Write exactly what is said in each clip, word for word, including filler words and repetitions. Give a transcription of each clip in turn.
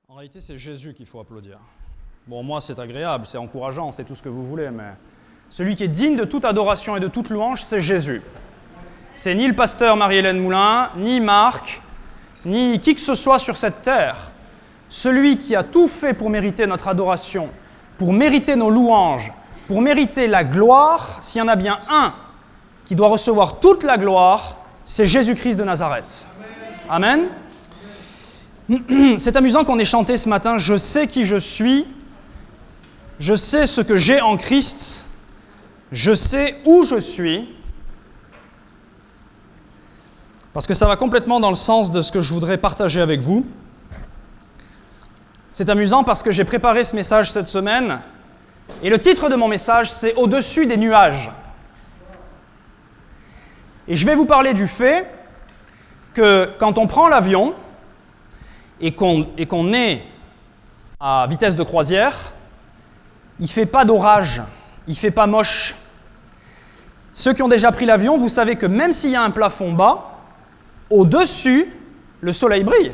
En réalité, c'est Jésus qu'il faut applaudir. Bon, moi, c'est agréable, c'est encourageant, c'est tout ce que vous voulez, mais celui qui est digne de toute adoration et de toute louange, c'est Jésus. C'est ni le pasteur Marie-Hélène Moulin, ni Marc, ni qui que ce soit sur cette terre. Celui qui a tout fait pour mériter notre adoration, pour mériter nos louanges, pour mériter la gloire, s'il y en a bien un qui doit recevoir toute la gloire, c'est Jésus-Christ de Nazareth. Amen. C'est amusant qu'on ait chanté ce matin « Je sais qui je suis, je sais ce que j'ai en Christ, je sais où je suis ». Parce que ça va complètement dans le sens de ce que je voudrais partager avec vous. C'est amusant parce que j'ai préparé ce message cette semaine et le titre de mon message, c'est « Au-dessus des nuages ». Et je vais vous parler du fait que quand on prend l'avion et qu'on, et qu'on est à vitesse de croisière, il ne fait pas d'orage, il ne fait pas moche. Ceux qui ont déjà pris l'avion, vous savez que même s'il y a un plafond bas, au-dessus, le soleil brille.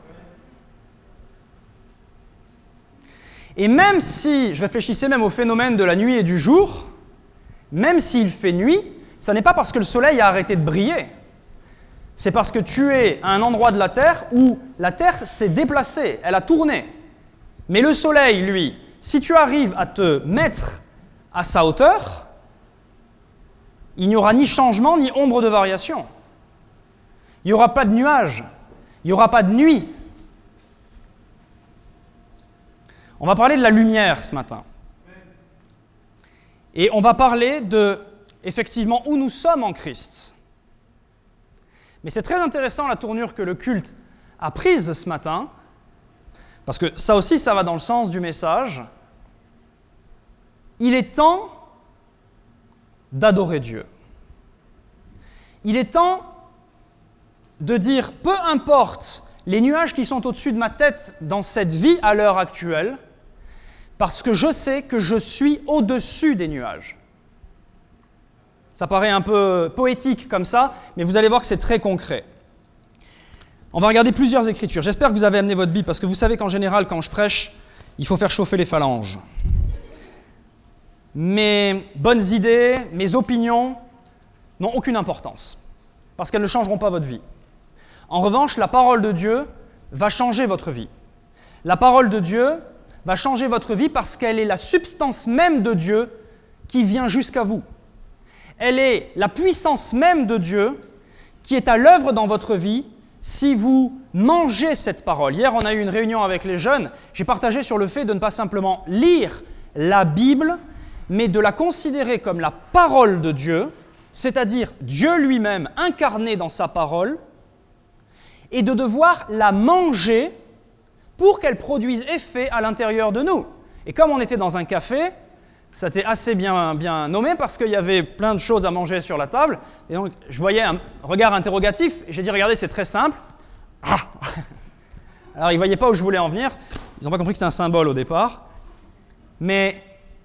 Et même si, je réfléchissais même au phénomène de la nuit et du jour, même s'il fait nuit, ça n'est pas parce que le soleil a arrêté de briller. C'est parce que tu es à un endroit de la Terre où la Terre s'est déplacée, elle a tourné. Mais le soleil, lui, si tu arrives à te mettre à sa hauteur, il n'y aura ni changement ni ombre de variation. Il n'y aura pas de nuages, il n'y aura pas de nuit. On va parler de la lumière ce matin. Et on va parler de, effectivement, où nous sommes en Christ. Mais c'est très intéressant la tournure que le culte a prise ce matin, parce que ça aussi, ça va dans le sens du message. Il est temps d'adorer Dieu. Il est temps de dire, peu importe les nuages qui sont au-dessus de ma tête dans cette vie à l'heure actuelle, parce que je sais que je suis au-dessus des nuages. Ça paraît un peu poétique comme ça, mais vous allez voir que c'est très concret. On va regarder plusieurs écritures. J'espère que vous avez amené votre Bible, parce que vous savez qu'en général, quand je prêche, il faut faire chauffer les phalanges. Mes bonnes idées, mes opinions n'ont aucune importance, parce qu'elles ne changeront pas votre vie. En revanche, la parole de Dieu va changer votre vie. La parole de Dieu va changer votre vie parce qu'elle est la substance même de Dieu qui vient jusqu'à vous. Elle est la puissance même de Dieu qui est à l'œuvre dans votre vie si vous mangez cette parole. Hier, on a eu une réunion avec les jeunes. J'ai partagé sur le fait de ne pas simplement lire la Bible, mais de la considérer comme la parole de Dieu, c'est-à-dire Dieu lui-même incarné dans sa parole, et de devoir la manger pour qu'elle produise effet à l'intérieur de nous. Et comme on était dans un café, ça était assez bien, bien nommé parce qu'il y avait plein de choses à manger sur la table. Et donc, je voyais un regard interrogatif et j'ai dit, regardez, c'est très simple. Ah Alors, ils ne voyaient pas où je voulais en venir. Ils n'ont pas compris que c'était un symbole au départ. Mais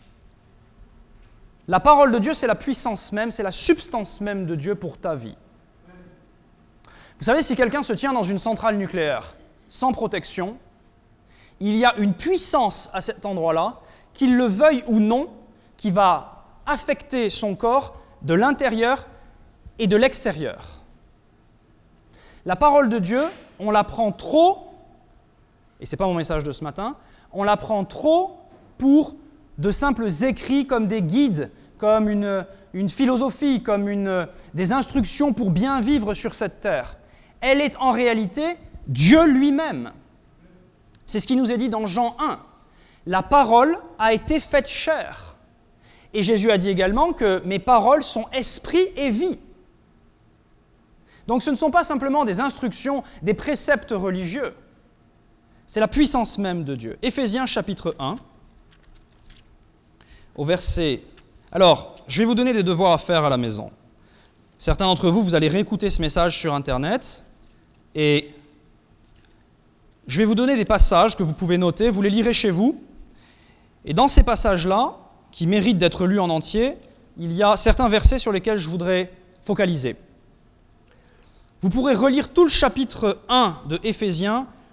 la parole de Dieu, c'est la puissance même, c'est la substance même de Dieu pour ta vie. Vous savez, si quelqu'un se tient dans une centrale nucléaire sans protection, il y a une puissance à cet endroit-là, qu'il le veuille ou non, qui va affecter son corps de l'intérieur et de l'extérieur. La parole de Dieu, on la prend trop, et ce n'est pas mon message de ce matin, on la prend trop pour de simples écrits comme des guides, comme une, une philosophie, comme une, des instructions pour bien vivre sur cette terre. Elle est en réalité Dieu lui-même. C'est ce qui nous est dit dans Jean un. La parole a été faite chair. Et Jésus a dit également que mes paroles sont esprit et vie. Donc ce ne sont pas simplement des instructions, des préceptes religieux. C'est la puissance même de Dieu. Éphésiens chapitre un, au verset... Alors, je vais vous donner des devoirs à faire à la maison. Certains d'entre vous, vous allez réécouter ce message sur Internet et je vais vous donner des passages que vous pouvez noter, vous les lirez chez vous. Et dans ces passages-là, qui méritent d'être lus en entier, il y a certains versets sur lesquels je voudrais focaliser. Vous pourrez relire tout le chapitre un de Éphésiens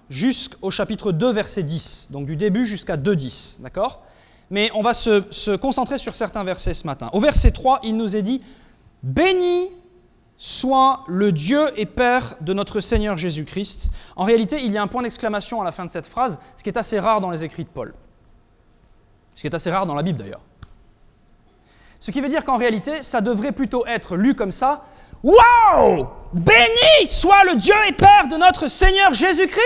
jusqu'au chapitre deux, verset dix, donc du début jusqu'à deux dix, d'accord? Mais on va se, se concentrer sur certains versets ce matin. Au verset trois, il nous est dit « Béni soit le Dieu et Père de notre Seigneur Jésus-Christ ». En réalité, il y a un point d'exclamation à la fin de cette phrase, ce qui est assez rare dans les écrits de Paul. Ce qui est assez rare dans la Bible d'ailleurs. Ce qui veut dire qu'en réalité, ça devrait plutôt être lu comme ça. « Wow! Béni soit le Dieu et Père de notre Seigneur Jésus-Christ !»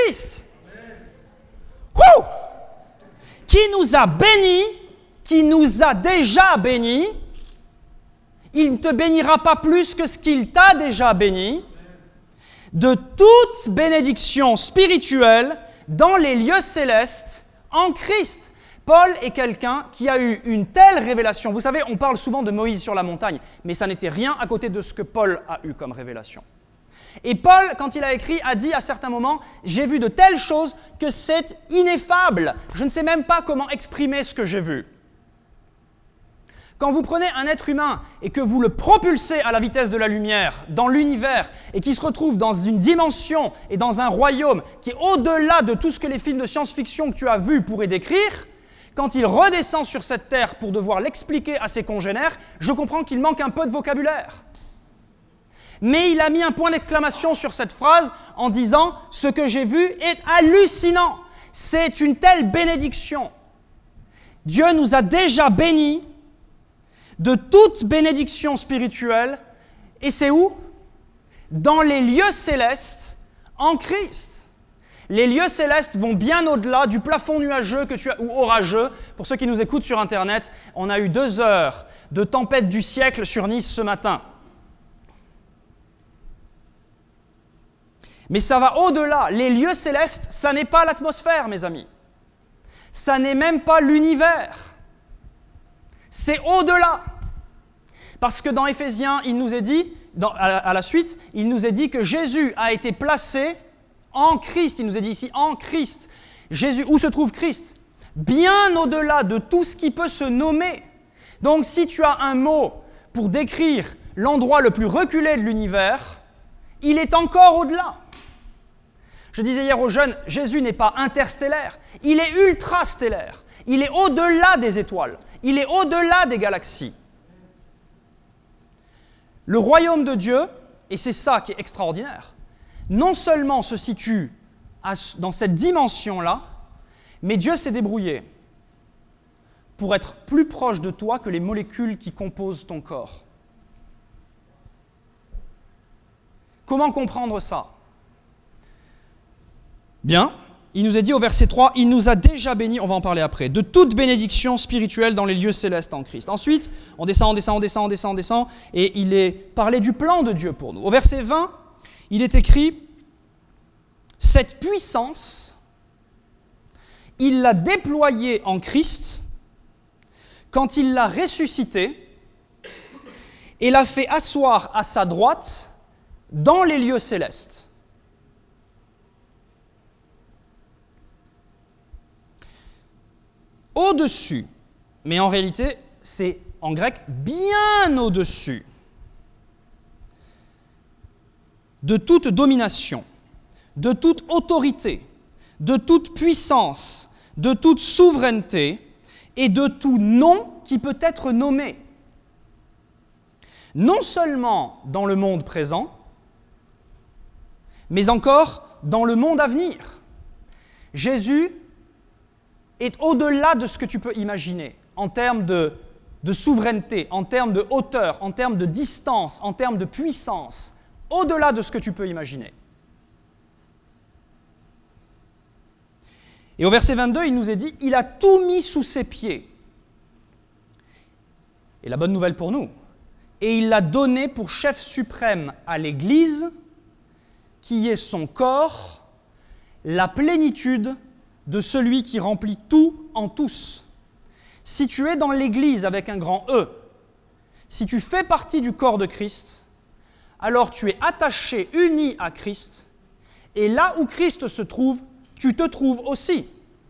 Wouh! Qui nous a bénis, qui nous a déjà bénis, il ne te bénira pas plus que ce qu'il t'a déjà béni, de toute bénédiction spirituelle dans les lieux célestes en Christ. Paul est quelqu'un qui a eu une telle révélation. Vous savez, on parle souvent de Moïse sur la montagne, mais ça n'était rien à côté de ce que Paul a eu comme révélation. Et Paul, quand il a écrit, a dit à certains moments « J'ai vu de telles choses que c'est ineffable. Je ne sais même pas comment exprimer ce que j'ai vu. » Quand vous prenez un être humain et que vous le propulsez à la vitesse de la lumière dans l'univers et qui se retrouve dans une dimension et dans un royaume qui est au-delà de tout ce que les films de science-fiction que tu as vus pourraient décrire, quand il redescend sur cette terre pour devoir l'expliquer à ses congénères, je comprends qu'il manque un peu de vocabulaire. Mais il a mis un point d'exclamation sur cette phrase en disant « Ce que j'ai vu est hallucinant. C'est une telle bénédiction. Dieu nous a déjà bénis de toute bénédiction spirituelle. Et c'est où? Dans les lieux célestes en Christ. Les lieux célestes vont bien au-delà du plafond nuageux que tu as, ou orageux. Pour ceux qui nous écoutent sur Internet, on a eu deux heures de tempête du siècle sur Nice ce matin. Mais ça va au-delà. Les lieux célestes, ça n'est pas l'atmosphère, mes amis. Ça n'est même pas l'univers. C'est au-delà. Parce que dans Éphésiens, il nous est dit, dans, à, la, à la suite, il nous est dit que Jésus a été placé en Christ. Il nous est dit ici, en Christ. Jésus, où se trouve Christ? Bien au-delà de tout ce qui peut se nommer. Donc, si tu as un mot pour décrire l'endroit le plus reculé de l'univers, il est encore au-delà. Je disais hier aux jeunes, Jésus n'est pas interstellaire, il est ultrastellaire. Il est au-delà des étoiles, il est au-delà des galaxies. Le royaume de Dieu, et c'est ça qui est extraordinaire, non seulement se situe à, dans cette dimension-là, mais Dieu s'est débrouillé pour être plus proche de toi que les molécules qui composent ton corps. Comment comprendre ça? Bien, il nous est dit au verset trois, « Il nous a déjà bénis », on va en parler après, « de toute bénédiction spirituelle dans les lieux célestes en Christ. » Ensuite, on descend, on descend, on descend, on descend, on descend, et il est parlé du plan de Dieu pour nous. Au verset vingt, il est écrit « Cette puissance, il l'a déployée en Christ quand il l'a ressuscité et l'a fait asseoir à sa droite dans les lieux célestes. » Au-dessus, mais en réalité, c'est en grec bien au-dessus de toute domination, de toute autorité, de toute puissance, de toute souveraineté et de tout nom qui peut être nommé. Non seulement dans le monde présent, mais encore dans le monde à venir. Jésus est au-delà de ce que tu peux imaginer en termes de, de souveraineté, en termes de hauteur, en termes de distance, en termes de puissance, au-delà de ce que tu peux imaginer. Et au verset vingt-deux, il nous est dit « Il a tout mis sous ses pieds. » Et la bonne nouvelle pour nous, « Et il l'a donné pour chef suprême à l'Église, qui est son corps, la plénitude de celui qui remplit tout en tous. » Si tu es dans l'Église avec un grand E, si tu fais partie du corps de Christ, alors tu es attaché, uni à Christ, et là où Christ se trouve, tu te trouves aussi.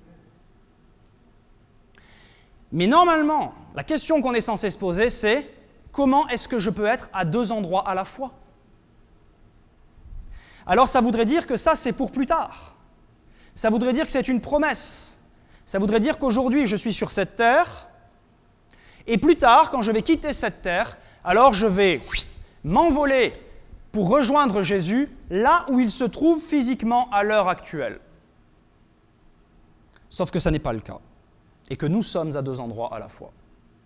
Mais normalement, la question qu'on est censé se poser, c'est comment est-ce que je peux être à deux endroits à la fois? Alors ça voudrait dire que ça, c'est pour plus tard. Ça voudrait dire que c'est une promesse. Ça voudrait dire qu'aujourd'hui, je suis sur cette terre, et plus tard, quand je vais quitter cette terre, alors je vais m'envoler pour rejoindre Jésus là où il se trouve physiquement à l'heure actuelle. Sauf que ça n'est pas le cas, et que nous sommes à deux endroits à la fois.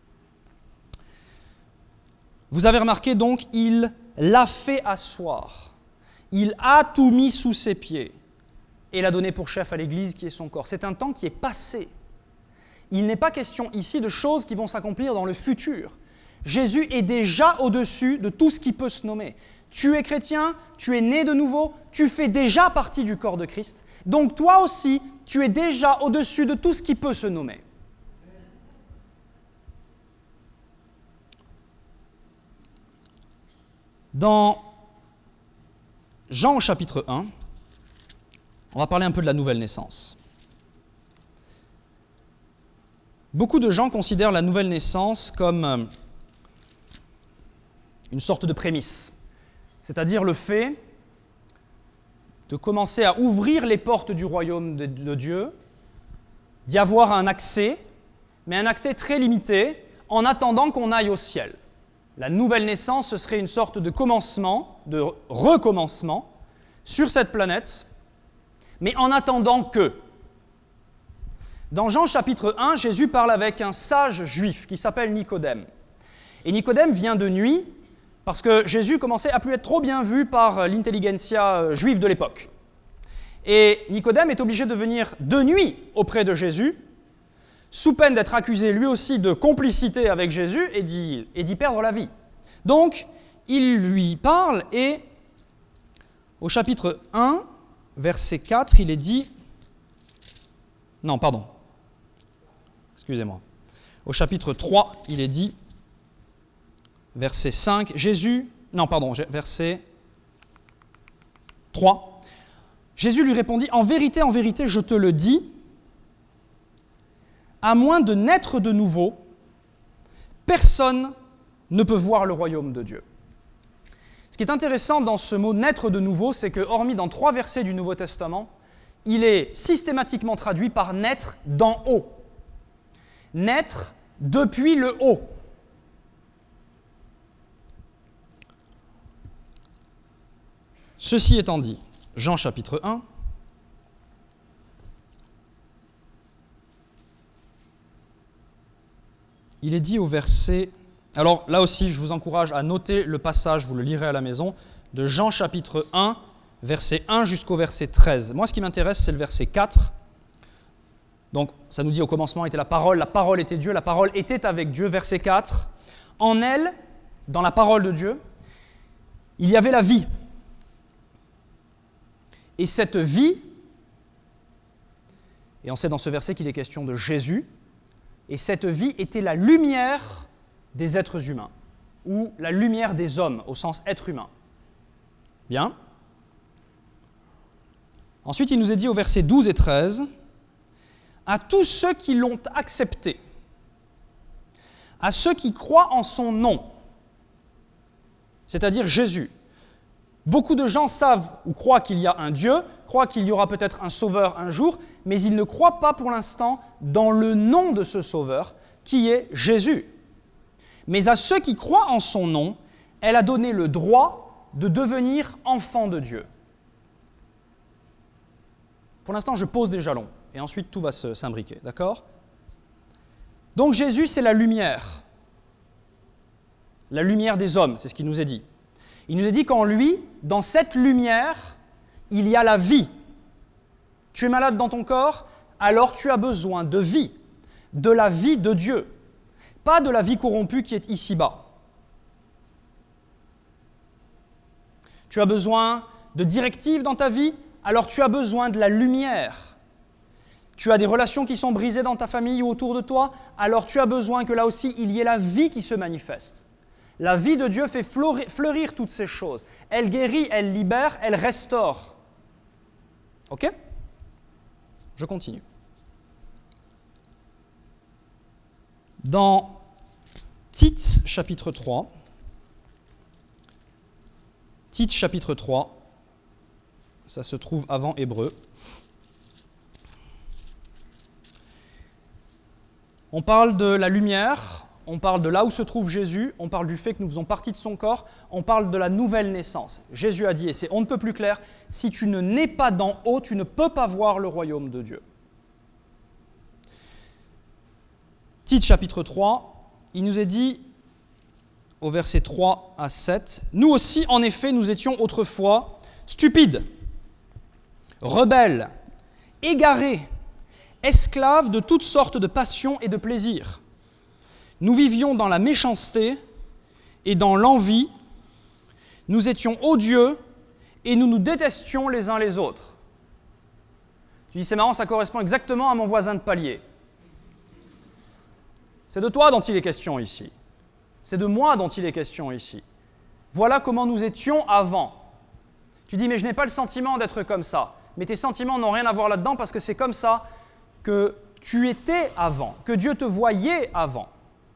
Vous avez remarqué donc, il l'a fait asseoir. Il a tout mis sous ses pieds et l'a donné pour chef à l'Église qui est son corps. C'est un temps qui est passé. Il n'est pas question ici de choses qui vont s'accomplir dans le futur. Jésus est déjà au-dessus de tout ce qui peut se nommer. Tu es chrétien, tu es né de nouveau, tu fais déjà partie du corps de Christ. Donc toi aussi, tu es déjà au-dessus de tout ce qui peut se nommer. Dans Jean au chapitre un, on va parler un peu de la nouvelle naissance. Beaucoup de gens considèrent la nouvelle naissance comme une sorte de prémisse, c'est-à-dire le fait de commencer à ouvrir les portes du royaume de, de Dieu, d'y avoir un accès, mais un accès très limité, en attendant qu'on aille au ciel. La nouvelle naissance, ce serait une sorte de commencement, de recommencement sur cette planète, mais en attendant que. Dans Jean chapitre un, Jésus parle avec un sage juif qui s'appelle Nicodème. Et Nicodème vient de nuit parce que Jésus commençait à plus être trop bien vu par l'intelligentsia juive de l'époque. Et Nicodème est obligé de venir de nuit auprès de Jésus, sous peine d'être accusé lui aussi de complicité avec Jésus et d'y, et d'y perdre la vie. Donc, il lui parle et au chapitre un, verset quatre, il est dit... Non, pardon. Excusez-moi. Au chapitre trois, il est dit, verset cinq, Jésus... Non, pardon, verset trois. Jésus lui répondit, « En vérité, en vérité, je te le dis, à moins de naître de nouveau, personne ne peut voir le royaume de Dieu. » Ce qui est intéressant dans ce mot « naître de nouveau », c'est que, hormis dans trois versets du Nouveau Testament, il est systématiquement traduit par « naître d'en haut ». Naître depuis le haut. Ceci étant dit, Jean chapitre un, il est dit au verset... Alors là aussi, je vous encourage à noter le passage, vous le lirez à la maison, de Jean chapitre un, verset un jusqu'au verset treize. Moi, ce qui m'intéresse, c'est le verset quatre. Donc, ça nous dit au commencement était la parole, la parole était Dieu, la parole était avec Dieu. Verset quatre. En elle, dans la parole de Dieu, il y avait la vie. Et cette vie, et on sait dans ce verset qu'il est question de Jésus, et cette vie était la lumière des êtres humains, ou la lumière des hommes, au sens être humain. Bien. Ensuite, il nous est dit au verset douze et treize, « À tous ceux qui l'ont accepté, à ceux qui croient en son nom, c'est-à-dire Jésus. Beaucoup de gens savent ou croient qu'il y a un Dieu, croient qu'il y aura peut-être un sauveur un jour, mais ils ne croient pas pour l'instant dans le nom de ce sauveur, qui est Jésus. Mais à ceux qui croient en son nom, elle a donné le droit de devenir enfants de Dieu. » Pour l'instant, je pose des jalons, et ensuite tout va se, s'imbriquer, d'accord ? Donc Jésus, c'est la lumière. La lumière des hommes, c'est ce qu'il nous est dit. Il nous est dit qu'en lui, dans cette lumière, il y a la vie. Tu es malade dans ton corps, alors tu as besoin de vie, de la vie de Dieu, pas de la vie corrompue qui est ici-bas. Tu as besoin de directives dans ta vie, alors tu as besoin de la lumière. Tu as des relations qui sont brisées dans ta famille ou autour de toi, alors tu as besoin que là aussi, il y ait la vie qui se manifeste. La vie de Dieu fait fleurir, fleurir toutes ces choses. Elle guérit, elle libère, elle restaure. Ok ? Je continue. Dans Tite chapitre trois, Tite chapitre trois, ça se trouve avant Hébreu. On parle de la lumière, on parle de là où se trouve Jésus, on parle du fait que nous faisons partie de son corps, on parle de la nouvelle naissance. Jésus a dit, et c'est on ne peut plus clair, si tu ne nais pas d'en haut, tu ne peux pas voir le royaume de Dieu. Tite chapitre trois, il nous est dit au verset trois à sept, « Nous aussi, en effet, nous étions autrefois stupides, rebelles, égarés, esclaves de toutes sortes de passions et de plaisirs. Nous vivions dans la méchanceté et dans l'envie, nous étions odieux et nous nous détestions les uns les autres. » Tu dis, c'est marrant, ça correspond exactement à mon voisin de palier. C'est de toi dont il est question ici. C'est de moi dont il est question ici. Voilà comment nous étions avant. Tu dis, mais je n'ai pas le sentiment d'être comme ça. Mais tes sentiments n'ont rien à voir là-dedans parce que c'est comme ça que tu étais avant, que Dieu te voyait avant.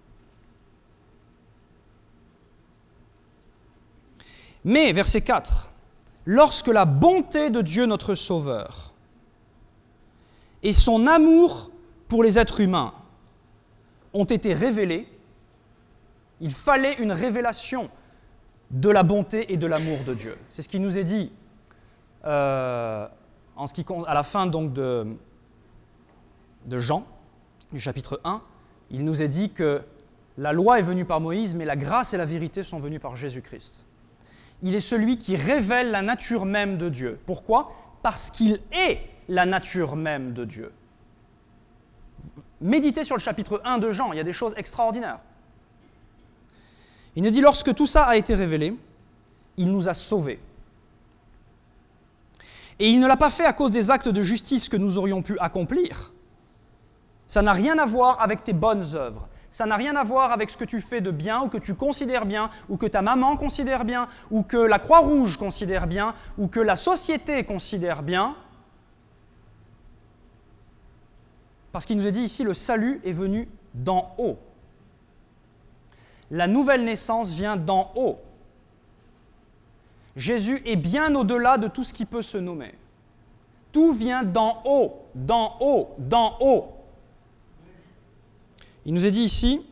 Mais, verset quatre, « Lorsque la bonté de Dieu notre Sauveur et son amour pour les êtres humains ont été révélés, il fallait une révélation de la bonté et de l'amour de Dieu. » C'est ce qui nous est dit euh, en ce qui, à la fin donc de, de Jean, du chapitre un. Il nous est dit que la loi est venue par Moïse, mais la grâce et la vérité sont venues par Jésus-Christ. Il est celui qui révèle la nature même de Dieu. Pourquoi ? Parce qu'il est la nature même de Dieu. Méditez sur le chapitre un de Jean, il y a des choses extraordinaires. Il nous dit, lorsque tout ça a été révélé, il nous a sauvés. Et il ne l'a pas fait à cause des actes de justice que nous aurions pu accomplir. Ça n'a rien à voir avec tes bonnes œuvres. Ça n'a rien à voir avec ce que tu fais de bien ou que tu considères bien ou que ta maman considère bien ou que la Croix-Rouge considère bien ou que la société considère bien. Parce qu'il nous est dit ici, le salut est venu d'en haut. La nouvelle naissance vient d'en haut. Jésus est bien au-delà de tout ce qui peut se nommer. Tout vient d'en haut, d'en haut, d'en haut. Il nous est dit ici,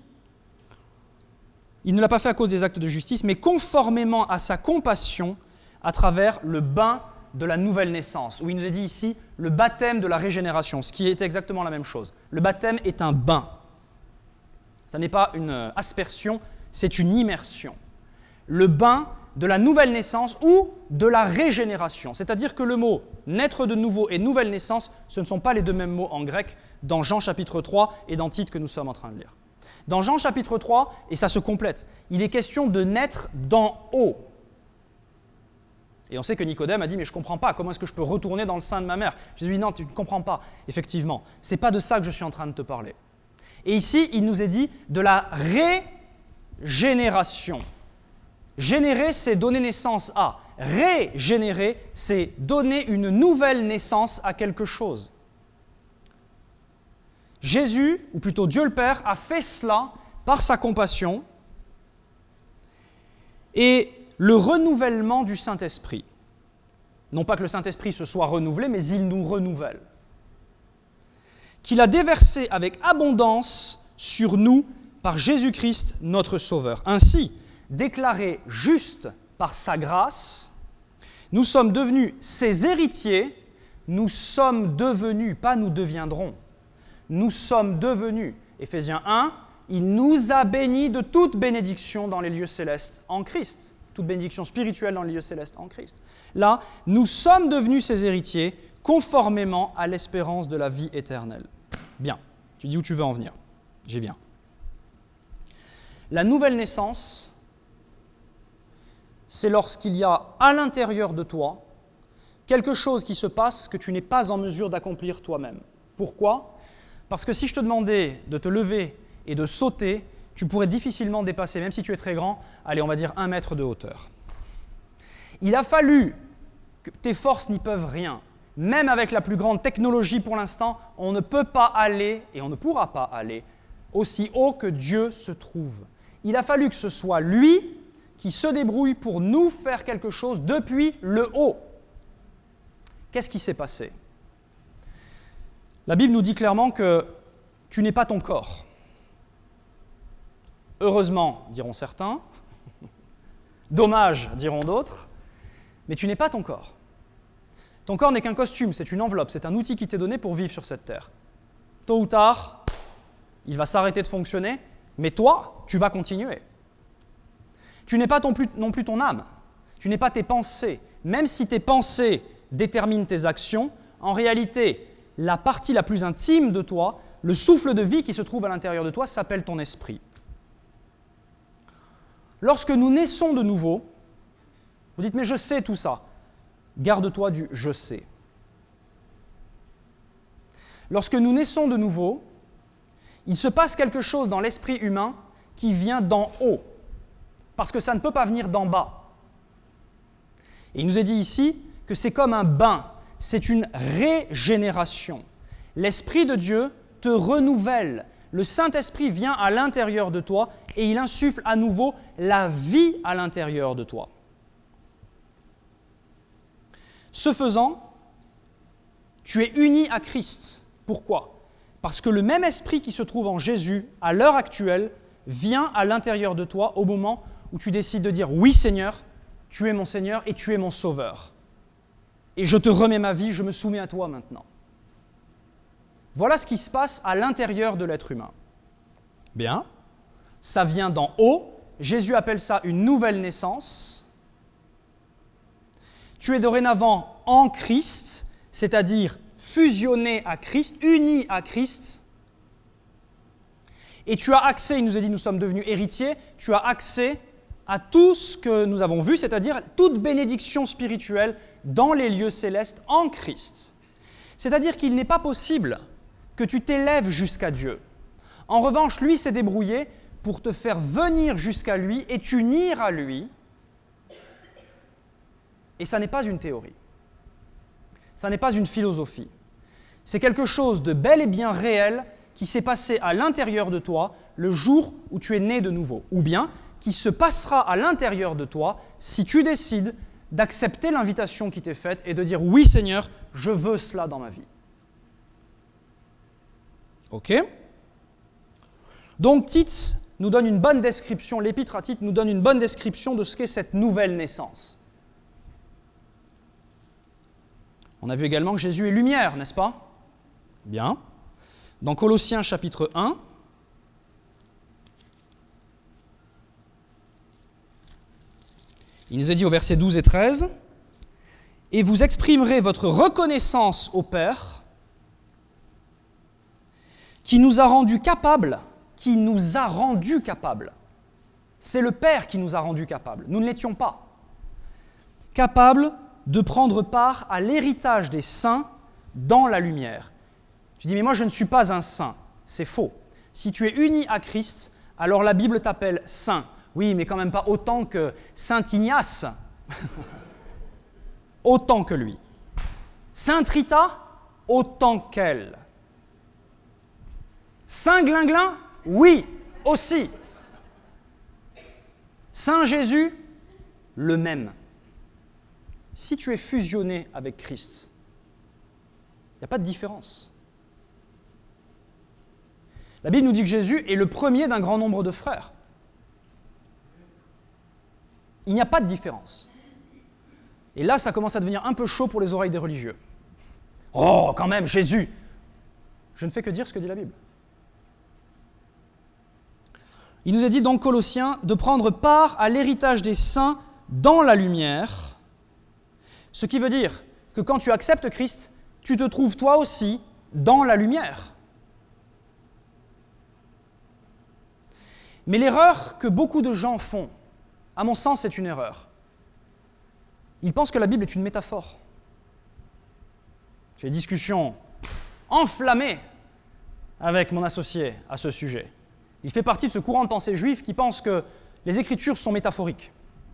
il ne l'a pas fait à cause des actes de justice, mais conformément à sa compassion à travers le bain de la nouvelle naissance, où il nous est dit ici le baptême de la régénération, ce qui est exactement la même chose. Le baptême est un bain. Ce n'est pas une aspersion, c'est une immersion. Le bain de la nouvelle naissance ou de la régénération. C'est-à-dire que le mot « naître de nouveau » et « nouvelle naissance », ce ne sont pas les deux mêmes mots en grec dans Jean chapitre trois et dans Tite que nous sommes en train de lire. Dans Jean chapitre trois, et ça se complète, il est question de naître d'en haut. Et on sait que Nicodème a dit « mais je ne comprends pas, comment est-ce que je peux retourner dans le sein de ma mère ?» Jésus dit « non, tu ne comprends pas. » Effectivement, ce n'est pas de ça que je suis en train de te parler. Et ici, il nous est dit de la régénération. Générer, c'est donner naissance à. Régénérer, c'est donner une nouvelle naissance à quelque chose. Jésus, ou plutôt Dieu le Père, a fait cela par sa compassion et le renouvellement du Saint-Esprit. Non pas que le Saint-Esprit se soit renouvelé, mais il nous renouvelle. Qu'il a déversé avec abondance sur nous par Jésus-Christ, notre Sauveur. Ainsi, déclarés justes par sa grâce, nous sommes devenus ses héritiers, nous sommes devenus, pas nous deviendrons, nous sommes devenus, Éphésiens un, il nous a bénis de toute bénédiction dans les lieux célestes en Christ, toute bénédiction spirituelle dans les lieux célestes en Christ. Là, nous sommes devenus ses héritiers conformément à l'espérance de la vie éternelle. Bien, tu dis où tu veux en venir, j'y viens. La nouvelle naissance, c'est lorsqu'il y a à l'intérieur de toi quelque chose qui se passe que tu n'es pas en mesure d'accomplir toi-même. Pourquoi ? Parce que si je te demandais de te lever et de sauter, tu pourrais difficilement dépasser, même si tu es très grand, allez, on va dire un mètre de hauteur. Il a fallu que tes forces n'y peuvent rien. Même avec la plus grande technologie pour l'instant, on ne peut pas aller, et on ne pourra pas aller, aussi haut que Dieu se trouve. Il a fallu que ce soit lui qui se débrouille pour nous faire quelque chose depuis le haut. Qu'est-ce qui s'est passé ? La Bible nous dit clairement que tu n'es pas ton corps. Heureusement, diront certains. Dommage, diront d'autres. Mais tu n'es pas ton corps. Ton corps n'est qu'un costume, c'est une enveloppe, c'est un outil qui t'est donné pour vivre sur cette terre. Tôt ou tard, il va s'arrêter de fonctionner, mais toi, tu vas continuer. Tu n'es pas ton plus, non plus ton âme, tu n'es pas tes pensées. Même si tes pensées déterminent tes actions, en réalité, la partie la plus intime de toi, le souffle de vie qui se trouve à l'intérieur de toi, s'appelle ton esprit. Lorsque nous naissons de nouveau, vous dites « mais je sais tout ça ». Garde-toi du « je sais ». Lorsque nous naissons de nouveau, il se passe quelque chose dans l'esprit humain qui vient d'en haut, parce que ça ne peut pas venir d'en bas. Et il nous est dit ici que c'est comme un bain, c'est une régénération. L'Esprit de Dieu te renouvelle. Le Saint-Esprit vient à l'intérieur de toi et il insuffle à nouveau la vie à l'intérieur de toi. Ce faisant, tu es uni à Christ. Pourquoi ? Parce que le même esprit qui se trouve en Jésus, à l'heure actuelle, vient à l'intérieur de toi au moment où tu décides de dire « Oui Seigneur, tu es mon Seigneur et tu es mon Sauveur. Et je te remets ma vie, je me soumets à toi maintenant. » Voilà ce qui se passe à l'intérieur de l'être humain. Bien, ça vient d'en haut. Jésus appelle ça une nouvelle naissance. Tu es dorénavant en Christ, c'est-à-dire fusionné à Christ, uni à Christ. Et tu as accès, il nous a dit, nous sommes devenus héritiers, tu as accès à tout ce que nous avons vu, c'est-à-dire toute bénédiction spirituelle dans les lieux célestes en Christ. C'est-à-dire qu'il n'est pas possible que tu t'élèves jusqu'à Dieu. En revanche, lui s'est débrouillé pour te faire venir jusqu'à lui et t'unir à lui. Et ça n'est pas une théorie. Ça n'est pas une philosophie. C'est quelque chose de bel et bien réel qui s'est passé à l'intérieur de toi le jour où tu es né de nouveau. Ou bien qui se passera à l'intérieur de toi si tu décides d'accepter l'invitation qui t'est faite et de dire « Oui Seigneur, je veux cela dans ma vie ». Ok ? Donc Tite nous donne une bonne description, l'épître à Tite nous donne une bonne description de ce qu'est cette nouvelle naissance. On a vu également que Jésus est lumière, n'est-ce pas ? Bien. Dans Colossiens chapitre un, il nous est dit au verset douze et treize, « Et vous exprimerez votre reconnaissance au Père, qui nous a rendus capables, qui nous a rendus capables. » C'est le Père qui nous a rendus capables. Nous ne l'étions pas. Capables de prendre part à l'héritage des saints dans la lumière. Tu dis, mais moi je ne suis pas un saint. C'est faux. Si tu es uni à Christ, alors la Bible t'appelle saint. Oui, mais quand même pas autant que Saint Ignace. Autant que lui. Sainte Rita, autant qu'elle. Saint Glinglin, oui, aussi. Saint Jésus, le même. Si tu es fusionné avec Christ, il n'y a pas de différence. La Bible nous dit que Jésus est le premier d'un grand nombre de frères. Il n'y a pas de différence. Et là, ça commence à devenir un peu chaud pour les oreilles des religieux. Oh, quand même, Jésus! Je ne fais que dire ce que dit la Bible. Il nous est dit dans Colossiens de prendre part à l'héritage des saints dans la lumière, ce qui veut dire que quand tu acceptes Christ, tu te trouves toi aussi dans la lumière. Mais l'erreur que beaucoup de gens font, à mon sens, c'est une erreur. Ils pensent que la Bible est une métaphore. J'ai des discussions enflammées avec mon associé à ce sujet. Il fait partie de ce courant de pensée juif qui pense que les Écritures sont métaphoriques.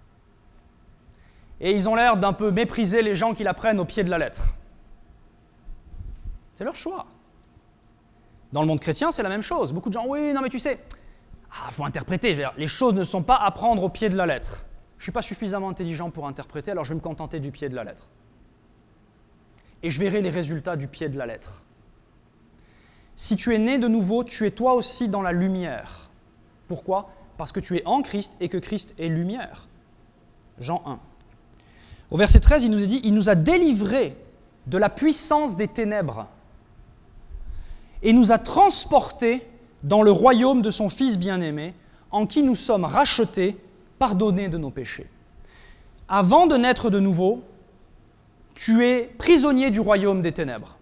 Et ils ont l'air d'un peu mépriser les gens qui la prennent au pied de la lettre. C'est leur choix. Dans le monde chrétien, c'est la même chose. Beaucoup de gens, oui, non mais tu sais, il ah, faut interpréter. Les choses ne sont pas à prendre au pied de la lettre. Je ne suis pas suffisamment intelligent pour interpréter, alors je vais me contenter du pied de la lettre. Et je verrai les résultats du pied de la lettre. Si tu es né de nouveau, tu es toi aussi dans la lumière. Pourquoi ? parce que tu es en Christ et que Christ est lumière. Jean un. Au verset treize, il nous est dit, il nous a délivrés de la puissance des ténèbres et nous a transportés dans le royaume de son Fils bien-aimé, en qui nous sommes rachetés, pardonnés de nos péchés. Avant de naître de nouveau, tu es prisonnier du royaume des ténèbres.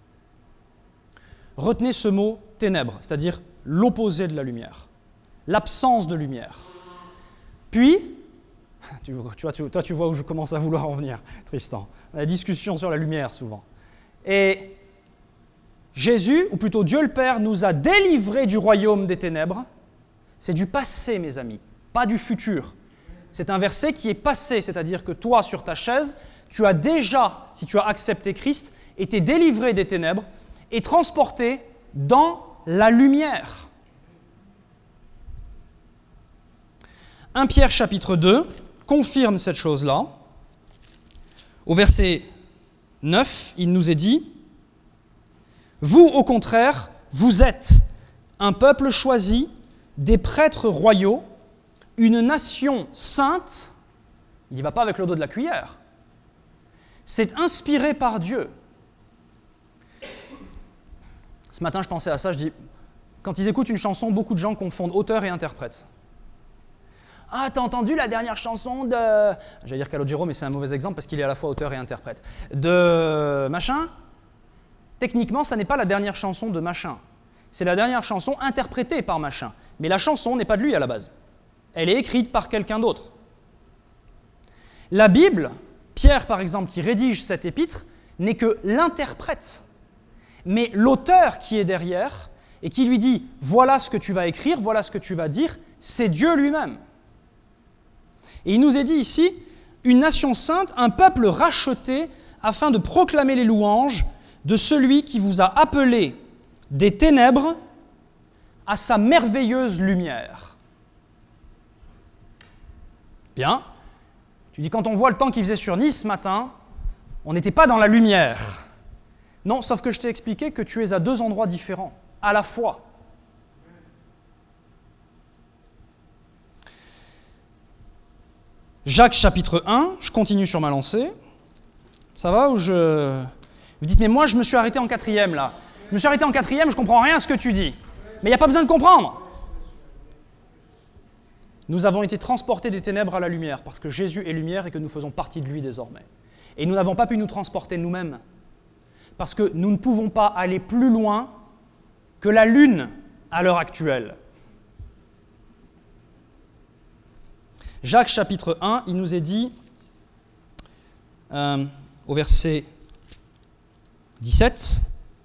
Retenez ce mot « ténèbres », c'est-à-dire l'opposé de la lumière, l'absence de lumière. Puis, tu vois, tu vois, tu, toi tu vois où je commence à vouloir en venir, Tristan, la discussion sur la lumière souvent. Et Jésus, ou plutôt Dieu le Père, nous a délivrés du royaume des ténèbres. C'est du passé, mes amis, pas du futur. C'est un verset qui est passé, c'est-à-dire que toi, sur ta chaise, tu as déjà, si tu as accepté Christ, été délivré des ténèbres et transporté dans la lumière. premier Pierre chapitre deux confirme cette chose-là. Au verset neuf, il nous est dit « Vous, au contraire, vous êtes un peuple choisi, des prêtres royaux, une nation sainte. » Il n'y va pas avec le dos de la cuillère. C'est inspiré par Dieu. Ce matin, je pensais à ça, je dis, quand ils écoutent une chanson, beaucoup de gens confondent auteur et interprète. Ah, t'as entendu la dernière chanson de... J'allais dire Calogero, mais c'est un mauvais exemple parce qu'il est à la fois auteur et interprète. De machin. Techniquement, ça n'est pas la dernière chanson de machin. C'est la dernière chanson interprétée par machin. Mais la chanson n'est pas de lui à la base. Elle est écrite par quelqu'un d'autre. La Bible, Pierre par exemple, qui rédige cet épître, n'est que l'interprète. Mais l'auteur qui est derrière et qui lui dit « voilà ce que tu vas écrire, voilà ce que tu vas dire », c'est Dieu lui-même. Et il nous est dit ici, une nation sainte, un peuple racheté, afin de proclamer les louanges de celui qui vous a appelé des ténèbres à sa merveilleuse lumière. Bien. Tu dis, quand on voit le temps qu'il faisait sur Nice ce matin, on n'était pas dans la lumière. Non, sauf que je t'ai expliqué que tu es à deux endroits différents, à la fois. Jacques chapitre un, je continue sur ma lancée. Ça va ou je... Vous dites, mais moi je me suis arrêté en quatrième là. Je me suis arrêté en quatrième, je ne comprends rien à ce que tu dis. Mais il n'y a pas besoin de comprendre. Nous avons été transportés des ténèbres à la lumière parce que Jésus est lumière et que nous faisons partie de lui désormais. Et nous n'avons pas pu nous transporter nous-mêmes parce que nous ne pouvons pas aller plus loin que la lune à l'heure actuelle. Jacques chapitre un, il nous est dit, euh, au verset dix-sept,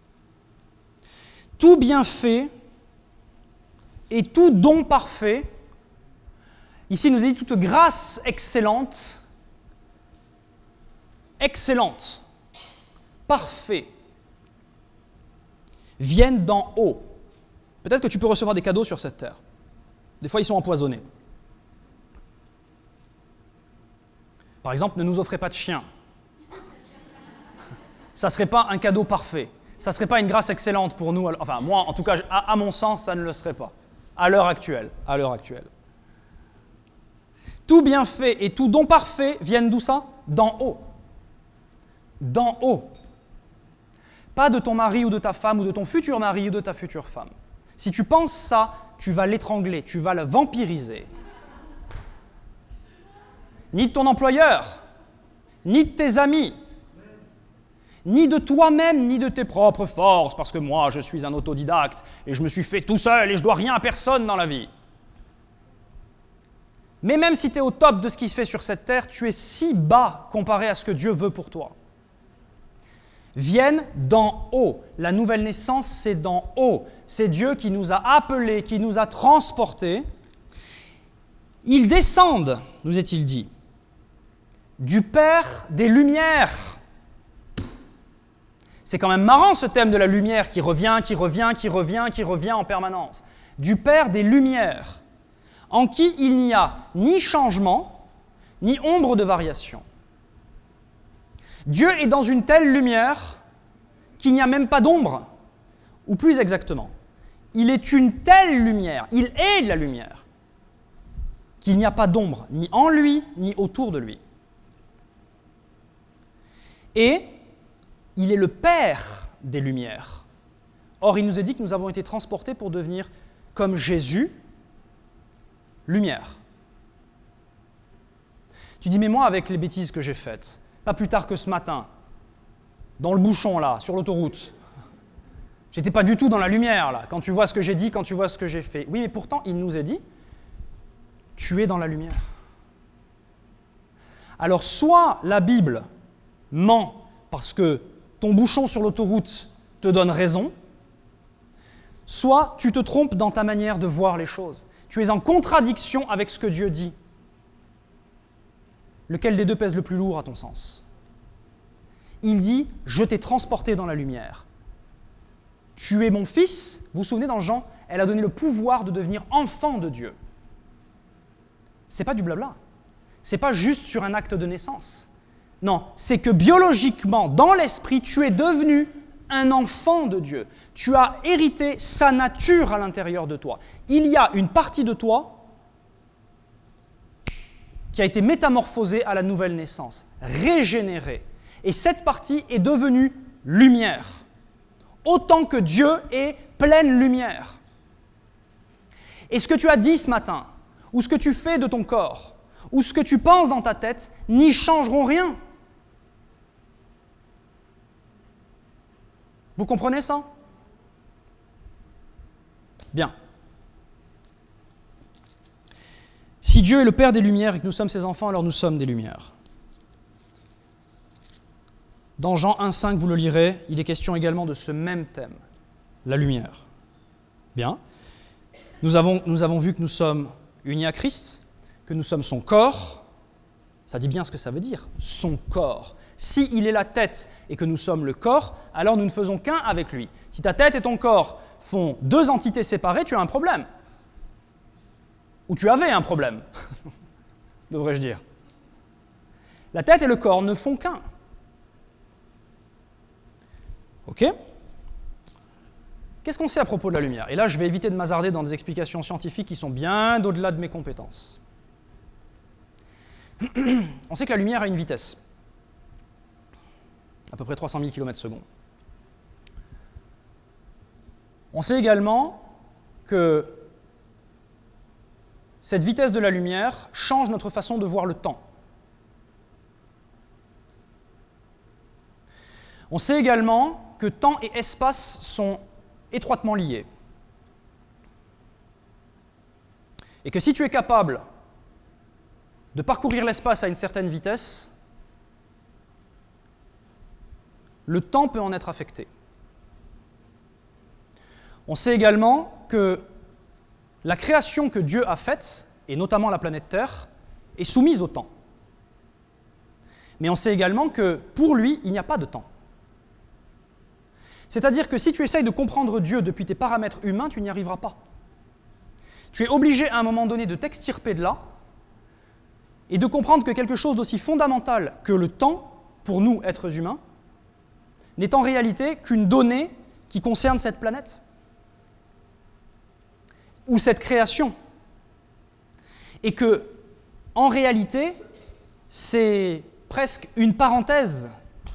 « Tout bienfait et tout don parfait », ici il nous est dit toute grâce excellente, excellente, parfait, viennent d'en haut. Peut-être que tu peux recevoir des cadeaux sur cette terre. Des fois, ils sont empoisonnés. Par exemple, ne nous offrez pas de chiens. Ça ne serait pas un cadeau parfait. Ça ne serait pas une grâce excellente pour nous. Enfin, moi, en tout cas, à, à mon sens, ça ne le serait pas. À l'heure actuelle. À l'heure actuelle. Tout bienfait et tout don parfait viennent d'où ça? D'en haut. D'en haut. Pas de ton mari ou de ta femme ou de ton futur mari ou de ta future femme. Si tu penses ça, tu vas l'étrangler, tu vas le vampiriser. Ni de ton employeur, ni de tes amis, ni de toi-même, ni de tes propres forces, parce que moi, je suis un autodidacte et je me suis fait tout seul et je ne dois rien à personne dans la vie. Mais même si tu es au top de ce qui se fait sur cette terre, tu es si bas comparé à ce que Dieu veut pour toi. Viennent d'en haut. La nouvelle naissance, c'est d'en haut. C'est Dieu qui nous a appelés, qui nous a transportés. Ils descendent, nous est-il dit, du Père des Lumières. C'est quand même marrant ce thème de la lumière qui revient, qui revient, qui revient, qui revient en permanence. Du Père des Lumières, en qui il n'y a ni changement, ni ombre de variation. Dieu est dans une telle lumière qu'il n'y a même pas d'ombre, ou plus exactement, il est une telle lumière, il est la lumière, qu'il n'y a pas d'ombre, ni en lui, ni autour de lui. Et il est le Père des Lumières. Or, il nous est dit que nous avons été transportés pour devenir, comme Jésus, lumière. Tu dis, mais moi, avec les bêtises que j'ai faites, pas plus tard que ce matin, dans le bouchon, là, sur l'autoroute, j'étais pas du tout dans la lumière, là, quand tu vois ce que j'ai dit, quand tu vois ce que j'ai fait. Oui, mais pourtant, il nous est dit, tu es dans la lumière. Alors, soit la Bible ment parce que ton bouchon sur l'autoroute te donne raison, soit tu te trompes dans ta manière de voir les choses. Tu es en contradiction avec ce que Dieu dit. Lequel des deux pèse le plus lourd à ton sens? Il dit « Je t'ai transporté dans la lumière. Tu es mon fils. » Vous vous souvenez dans Jean, elle a donné le pouvoir de devenir enfant de Dieu. Ce n'est pas du blabla. Ce n'est pas juste sur un acte de naissance. Non, c'est que biologiquement, dans l'esprit, tu es devenu un enfant de Dieu. Tu as hérité sa nature à l'intérieur de toi. Il y a une partie de toi qui a été métamorphosée à la nouvelle naissance, régénérée. Et cette partie est devenue lumière. Autant que Dieu est pleine lumière. Et ce que tu as dit ce matin, ou ce que tu fais de ton corps, ou ce que tu penses dans ta tête, n'y changeront rien. Vous comprenez ça? Bien. Si Dieu est le Père des Lumières et que nous sommes ses enfants, alors nous sommes des Lumières. Dans Jean un cinq, vous le lirez, il est question également de ce même thème, la lumière. Bien. Nous avons, nous avons vu que nous sommes unis à Christ, que nous sommes son corps. Ça dit bien ce que ça veut dire, son corps. Si il est la tête et que nous sommes le corps, alors nous ne faisons qu'un avec lui. Si ta tête et ton corps font deux entités séparées, tu as un problème. Ou tu avais un problème, devrais-je dire. La tête et le corps ne font qu'un. Ok? Qu'est-ce qu'on sait à propos de la lumière? Et là, je vais éviter de m'hasarder dans des explications scientifiques qui sont bien au-delà de mes compétences. On sait que la lumière a une vitesse, à peu près trois cent mille kilomètres par seconde. On sait également que cette vitesse de la lumière change notre façon de voir le temps. On sait également que temps et espace sont étroitement liés. Et que si tu es capable de parcourir l'espace à une certaine vitesse, le temps peut en être affecté. On sait également que la création que Dieu a faite, et notamment la planète Terre, est soumise au temps. Mais on sait également que pour lui, il n'y a pas de temps. C'est-à-dire que si tu essayes de comprendre Dieu depuis tes paramètres humains, tu n'y arriveras pas. Tu es obligé à un moment donné de t'extirper de là et de comprendre que quelque chose d'aussi fondamental que le temps, pour nous, êtres humains, n'est en réalité qu'une donnée qui concerne cette planète ou cette création. Et que, en réalité, c'est presque une parenthèse.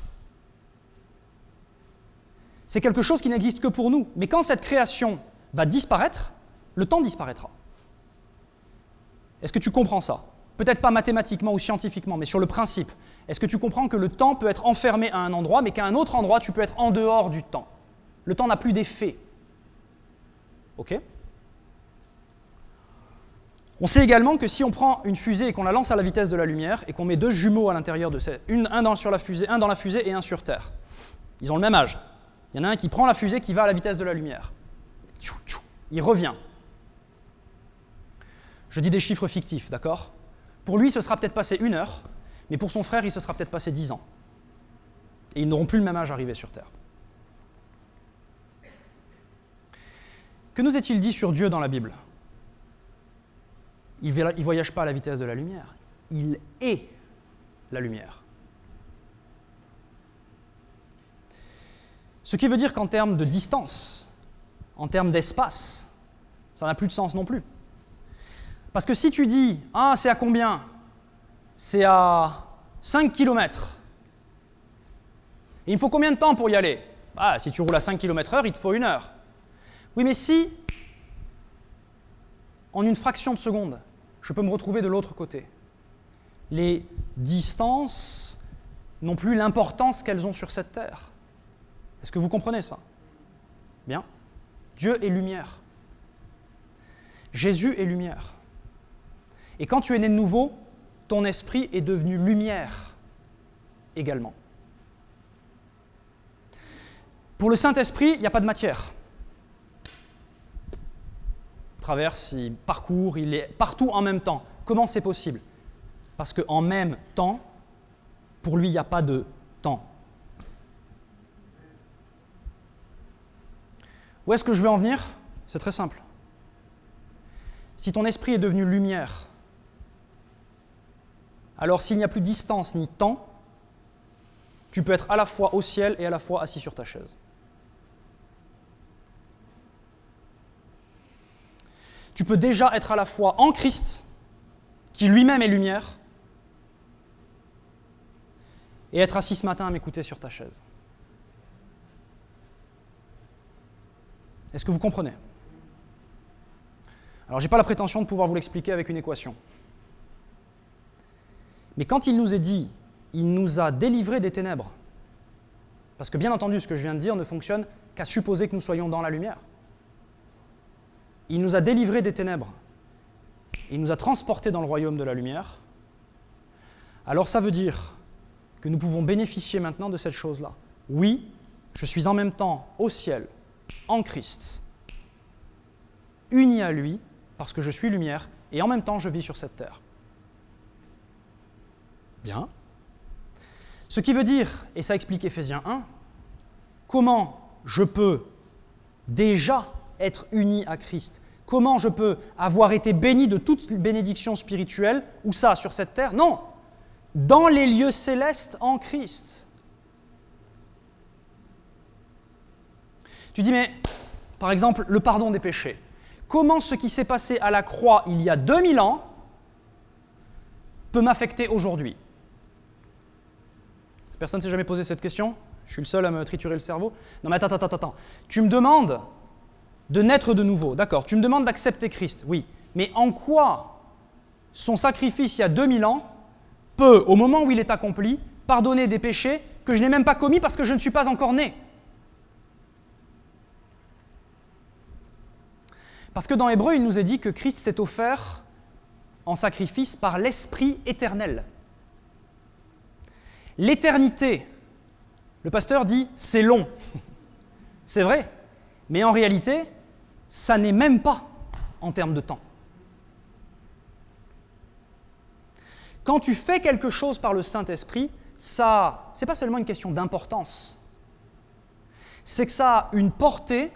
C'est quelque chose qui n'existe que pour nous. Mais quand cette création va disparaître, le temps disparaîtra. Est-ce que tu comprends ça? Peut-être pas mathématiquement ou scientifiquement, mais sur le principe. Est-ce que tu comprends que le temps peut être enfermé à un endroit, mais qu'à un autre endroit, tu peux être en dehors du temps? Le temps n'a plus d'effet. Ok? On sait également que si on prend une fusée et qu'on la lance à la vitesse de la lumière et qu'on met deux jumeaux à l'intérieur de cette, une, un, dans, sur la fusée, un dans la fusée et un sur Terre, ils ont le même âge. Il y en a un qui prend la fusée qui va à la vitesse de la lumière. Il revient. Je dis des chiffres fictifs, d'accord? Pour lui, ce sera peut-être passé une heure, mais pour son frère, il se sera peut-être passé dix ans. Et ils n'auront plus le même âge arrivé sur Terre. Que nous est-il dit sur Dieu dans la Bible? Il ne voyage pas à la vitesse de la lumière. Il est la lumière. Ce qui veut dire qu'en termes de distance, en termes d'espace, ça n'a plus de sens non plus. Parce que si tu dis, ah, c'est à combien? C'est à cinq kilomètres. Et il me faut combien de temps pour y aller? Ah, si tu roules à cinq kilomètres heure, il te faut une heure. Oui, mais si, en une fraction de seconde, je peux me retrouver de l'autre côté. Les distances n'ont plus l'importance qu'elles ont sur cette terre. Est-ce que vous comprenez ça? Bien. Dieu est lumière. Jésus est lumière. Et quand tu es né de nouveau, ton esprit est devenu lumière également. Pour le Saint-Esprit, il n'y a pas de matière. Il traverse, il parcourt, il est partout en même temps. Comment c'est possible? Parce qu'en même temps, pour lui, il n'y a pas de temps. Où est-ce que je veux en venir? C'est très simple. Si ton esprit est devenu lumière, alors s'il n'y a plus distance ni temps, tu peux être à la fois au ciel et à la fois assis sur ta chaise. Tu peux déjà être à la fois en Christ, qui lui-même est lumière, et être assis ce matin à m'écouter sur ta chaise. Est-ce que vous comprenez? Alors, je n'ai pas la prétention de pouvoir vous l'expliquer avec une équation. Mais quand il nous est dit, il nous a délivrés des ténèbres, parce que bien entendu, ce que je viens de dire ne fonctionne qu'à supposer que nous soyons dans la lumière. Il nous a délivrés des ténèbres, il nous a transportés dans le royaume de la lumière, alors ça veut dire que nous pouvons bénéficier maintenant de cette chose-là. Oui, je suis en même temps au ciel, en Christ, uni à lui, parce que je suis lumière, et en même temps je vis sur cette terre. Bien. Ce qui veut dire, et ça explique Éphésiens un, comment je peux déjà être uni à Christ, comment je peux avoir été béni de toute bénédiction spirituelle, ou ça, sur cette terre? Non, dans les lieux célestes en Christ. Tu dis, mais, par exemple, le pardon des péchés. Comment ce qui s'est passé à la croix il y a deux mille ans peut m'affecter aujourd'hui? Personne ne s'est jamais posé cette question? Je suis le seul à me triturer le cerveau? Non mais attends, attends, attends. Tu me demandes de naître de nouveau, d'accord. Tu me demandes d'accepter Christ, oui. Mais en quoi son sacrifice il y a deux mille ans peut, au moment où il est accompli, pardonner des péchés que je n'ai même pas commis parce que je ne suis pas encore né? Parce que dans Hébreux, il nous est dit que Christ s'est offert en sacrifice par l'Esprit éternel. L'éternité, le pasteur dit, c'est long. C'est vrai, mais en réalité, ça n'est même pas en termes de temps. Quand tu fais quelque chose par le Saint-Esprit, ça, ce n'est pas seulement une question d'importance, c'est que ça a une portée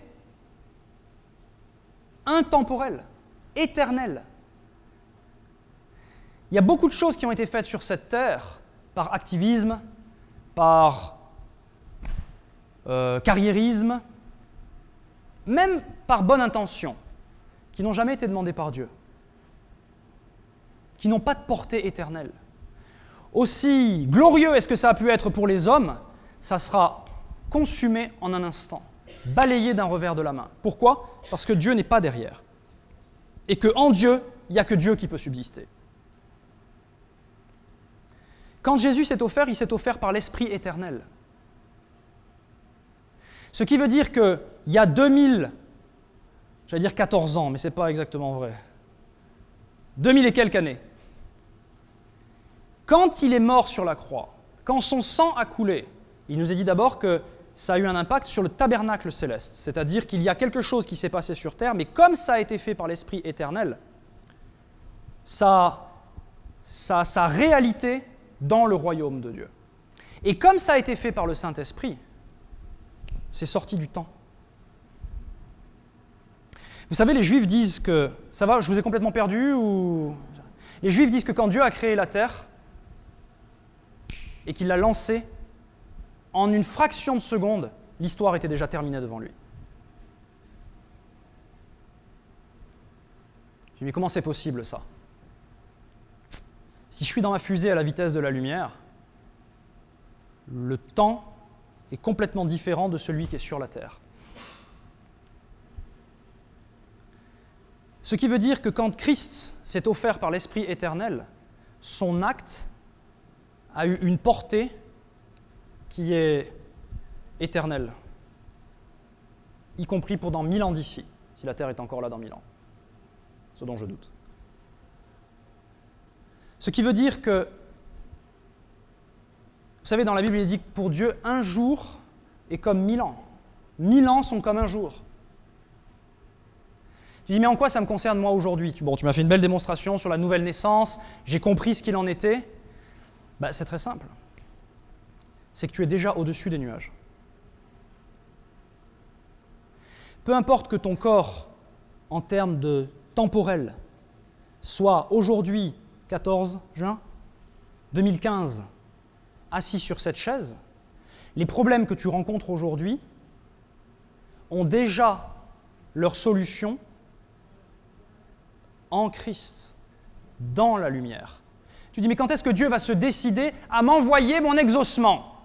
intemporelle, éternelle. Il y a beaucoup de choses qui ont été faites sur cette terre par activisme, par euh, carriérisme, même par bonne intention, qui n'ont jamais été demandées par Dieu, qui n'ont pas de portée éternelle. Aussi glorieux est-ce que ça a pu être pour les hommes, ça sera consumé en un instant, balayé d'un revers de la main. Pourquoi? Parce que Dieu n'est pas derrière. Et qu'en Dieu, il n'y a que Dieu qui peut subsister. Quand Jésus s'est offert, il s'est offert par l'Esprit éternel. Ce qui veut dire qu'il y a deux mille, j'allais dire quatorze ans, mais ce n'est pas exactement vrai, deux mille et quelques années, quand il est mort sur la croix, quand son sang a coulé, il nous est dit d'abord que ça a eu un impact sur le tabernacle céleste, c'est-à-dire qu'il y a quelque chose qui s'est passé sur terre, mais comme ça a été fait par l'Esprit éternel, ça, ça a sa réalité dans le royaume de Dieu. Et comme ça a été fait par le Saint-Esprit, c'est sorti du temps. Vous savez, les Juifs disent que... Ça va, je vous ai complètement perdu ou... Les Juifs disent que quand Dieu a créé la terre et qu'il l'a lancée, en une fraction de seconde, l'histoire était déjà terminée devant lui. dis, mais comment c'est possible ça? Si je suis dans ma fusée à la vitesse de la lumière, le temps est complètement différent de celui qui est sur la Terre. Ce qui veut dire que quand Christ s'est offert par l'Esprit éternel, son acte a eu une portée qui est éternelle, y compris pour dans mille ans d'ici, si la Terre est encore là dans mille ans, ce dont je doute. Ce qui veut dire que, vous savez, dans la Bible, il est dit que pour Dieu, un jour est comme mille ans. Mille ans sont comme un jour. Tu dis, mais en quoi ça me concerne moi aujourd'hui? Bon, tu m'as fait une belle démonstration sur la nouvelle naissance, j'ai compris ce qu'il en était. Ben, c'est très simple. C'est que tu es déjà au-dessus des nuages. Peu importe que ton corps, en termes de temporel, soit aujourd'hui, quatorze juin deux mille quinze, assis sur cette chaise, les problèmes que tu rencontres aujourd'hui ont déjà leur solution en Christ, dans la lumière. Tu dis, mais quand est-ce que Dieu va se décider à m'envoyer mon exaucement?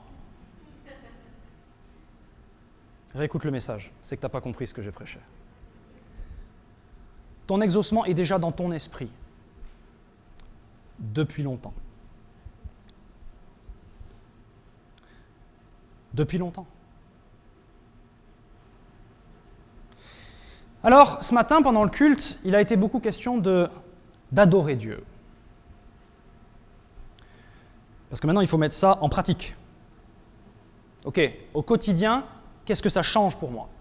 Réécoute le message, c'est que tu n'as pas compris ce que j'ai prêché. Ton exaucement est déjà dans ton esprit, depuis longtemps. Depuis longtemps. Alors, ce matin, pendant le culte, il a été beaucoup question de, d'adorer Dieu. Parce que maintenant, il faut mettre ça en pratique. Ok, au quotidien, qu'est-ce que ça change pour moi?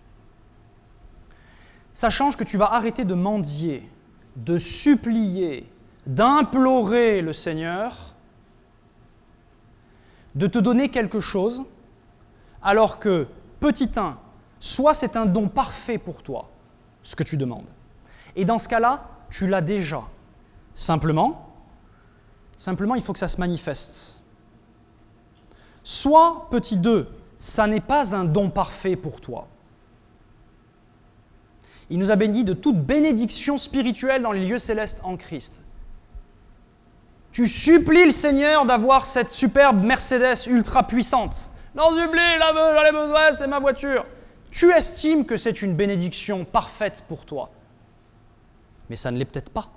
Ça change que tu vas arrêter de mendier, de supplier, d'implorer le Seigneur, de te donner quelque chose, alors que, petit un, soit c'est un don parfait pour toi, ce que tu demandes. Et dans ce cas-là, tu l'as déjà. Simplement, simplement, il faut que ça se manifeste. Soit, petit deux, ça n'est pas un don parfait pour toi. Il nous a bénis de toute bénédiction spirituelle dans les lieux célestes en Christ. Tu supplies le Seigneur d'avoir cette superbe Mercedes ultra puissante. Non, j'oublie, là, j'en ai besoin, c'est ma voiture. Tu estimes que c'est une bénédiction parfaite pour toi. Mais ça ne l'est peut-être pas.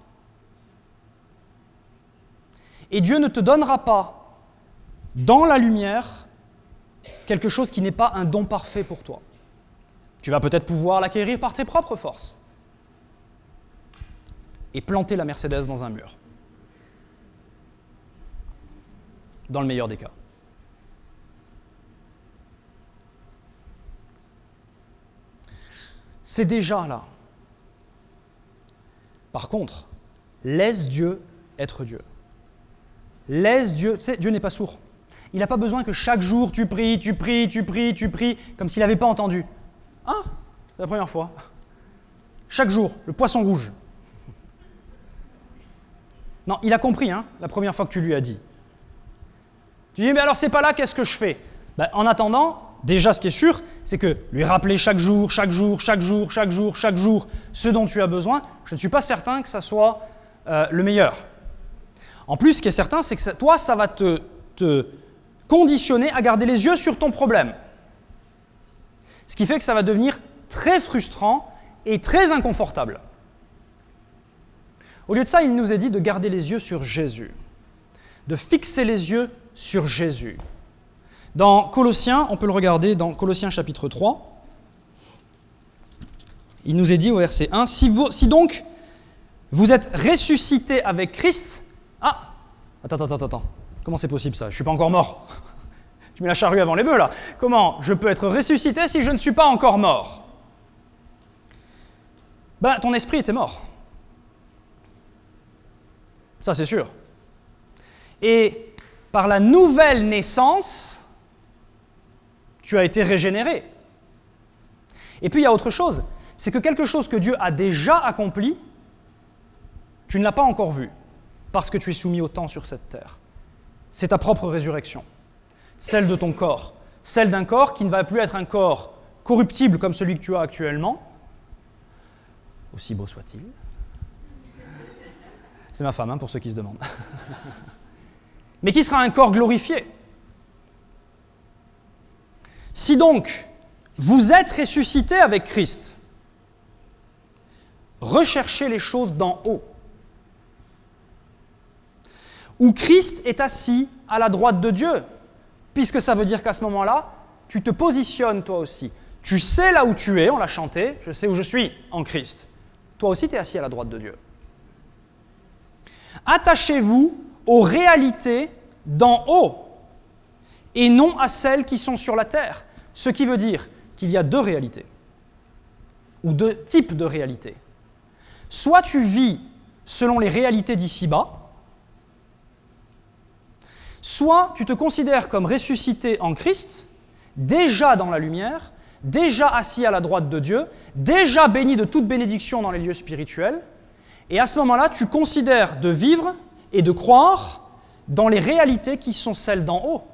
Et Dieu ne te donnera pas, dans la lumière, quelque chose qui n'est pas un don parfait pour toi. Tu vas peut-être pouvoir l'acquérir par tes propres forces. Et planter la Mercedes dans un mur. Dans le meilleur des cas. C'est déjà là. Par contre, laisse Dieu être Dieu. Laisse Dieu... Tu sais, Dieu n'est pas sourd. Il n'a pas besoin que chaque jour tu pries, tu pries, tu pries, tu pries, comme s'il n'avait pas entendu. Ah, c'est la première fois. Chaque jour, le poisson rouge. Non, il a compris, hein, la première fois que tu lui as dit. Tu dis, mais alors c'est pas là, qu'est-ce que je fais? Ben, en attendant, déjà ce qui est sûr, c'est que lui rappeler chaque jour, chaque jour, chaque jour, chaque jour, chaque jour, ce dont tu as besoin, je ne suis pas certain que ça soit euh, le meilleur. En plus, ce qui est certain, c'est que ça, toi, ça va te, te conditionner à garder les yeux sur ton problème. Ce qui fait que ça va devenir très frustrant et très inconfortable. Au lieu de ça, il nous est dit de garder les yeux sur Jésus, de fixer les yeux sur Jésus. Dans Colossiens, on peut le regarder dans Colossiens chapitre trois, il nous est dit au verset un, si, vous, si donc vous êtes ressuscité avec Christ... Ah, attends, attends, attends, attends, comment c'est possible ça? Je ne suis pas encore mort. Tu mets la charrue avant les bœufs là. Comment je peux être ressuscité si je ne suis pas encore mort? Ben, ton esprit était mort. Ça, c'est sûr. Et par la nouvelle naissance, tu as été régénéré. Et puis, il y a autre chose. C'est que quelque chose que Dieu a déjà accompli, tu ne l'as pas encore vu, parce que tu es soumis au temps sur cette terre. C'est ta propre résurrection. Celle de ton corps. Celle d'un corps qui ne va plus être un corps corruptible comme celui que tu as actuellement, aussi beau soit-il, C'est ma femme, hein, pour ceux qui se demandent. Mais qui sera un corps glorifié. Si donc, vous êtes ressuscité avec Christ, recherchez les choses d'en haut, où Christ est assis à la droite de Dieu, puisque ça veut dire qu'à ce moment-là, tu te positionnes toi aussi. Tu sais là où tu es, on l'a chanté, je sais où je suis en Christ. Toi aussi, tu es assis à la droite de Dieu. Attachez-vous aux réalités d'en haut et non à celles qui sont sur la terre. Ce qui veut dire qu'il y a deux réalités, ou deux types de réalités. Soit tu vis selon les réalités d'ici-bas, soit tu te considères comme ressuscité en Christ, déjà dans la lumière, déjà assis à la droite de Dieu, déjà béni de toute bénédiction dans les lieux spirituels, et à ce moment-là, tu considères de vivre et de croire dans les réalités qui sont celles d'en haut.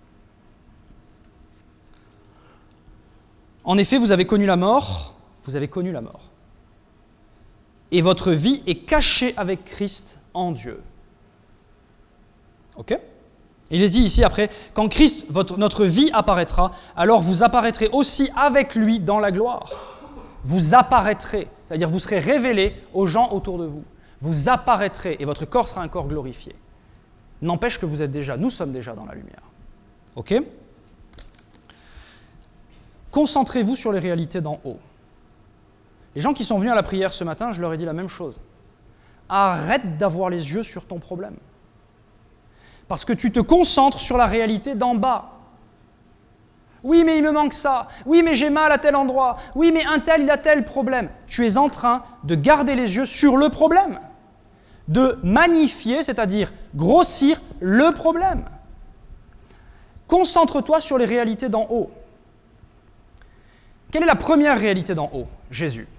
En effet, vous avez connu la mort, vous avez connu la mort. Et votre vie est cachée avec Christ en Dieu. Ok ? Il est dit ici après, quand Christ, votre, notre vie apparaîtra, alors vous apparaîtrez aussi avec lui dans la gloire. Vous apparaîtrez, c'est-à-dire vous serez révélés aux gens autour de vous. Vous apparaîtrez et votre corps sera un corps glorifié. N'empêche que vous êtes déjà, nous sommes déjà dans la lumière. Ok ? Concentrez-vous sur les réalités d'en haut. Les gens qui sont venus à la prière ce matin, je leur ai dit la même chose. Arrête d'avoir les yeux sur ton problème. Parce que tu te concentres sur la réalité d'en bas. Oui, mais il me manque ça. Oui, mais j'ai mal à tel endroit. Oui, mais un tel, il a tel problème. Tu es en train de garder les yeux sur le problème. De magnifier, c'est-à-dire grossir le problème. Concentre-toi sur les réalités d'en haut. Quelle est la première réalité d'en haut ? Jésus.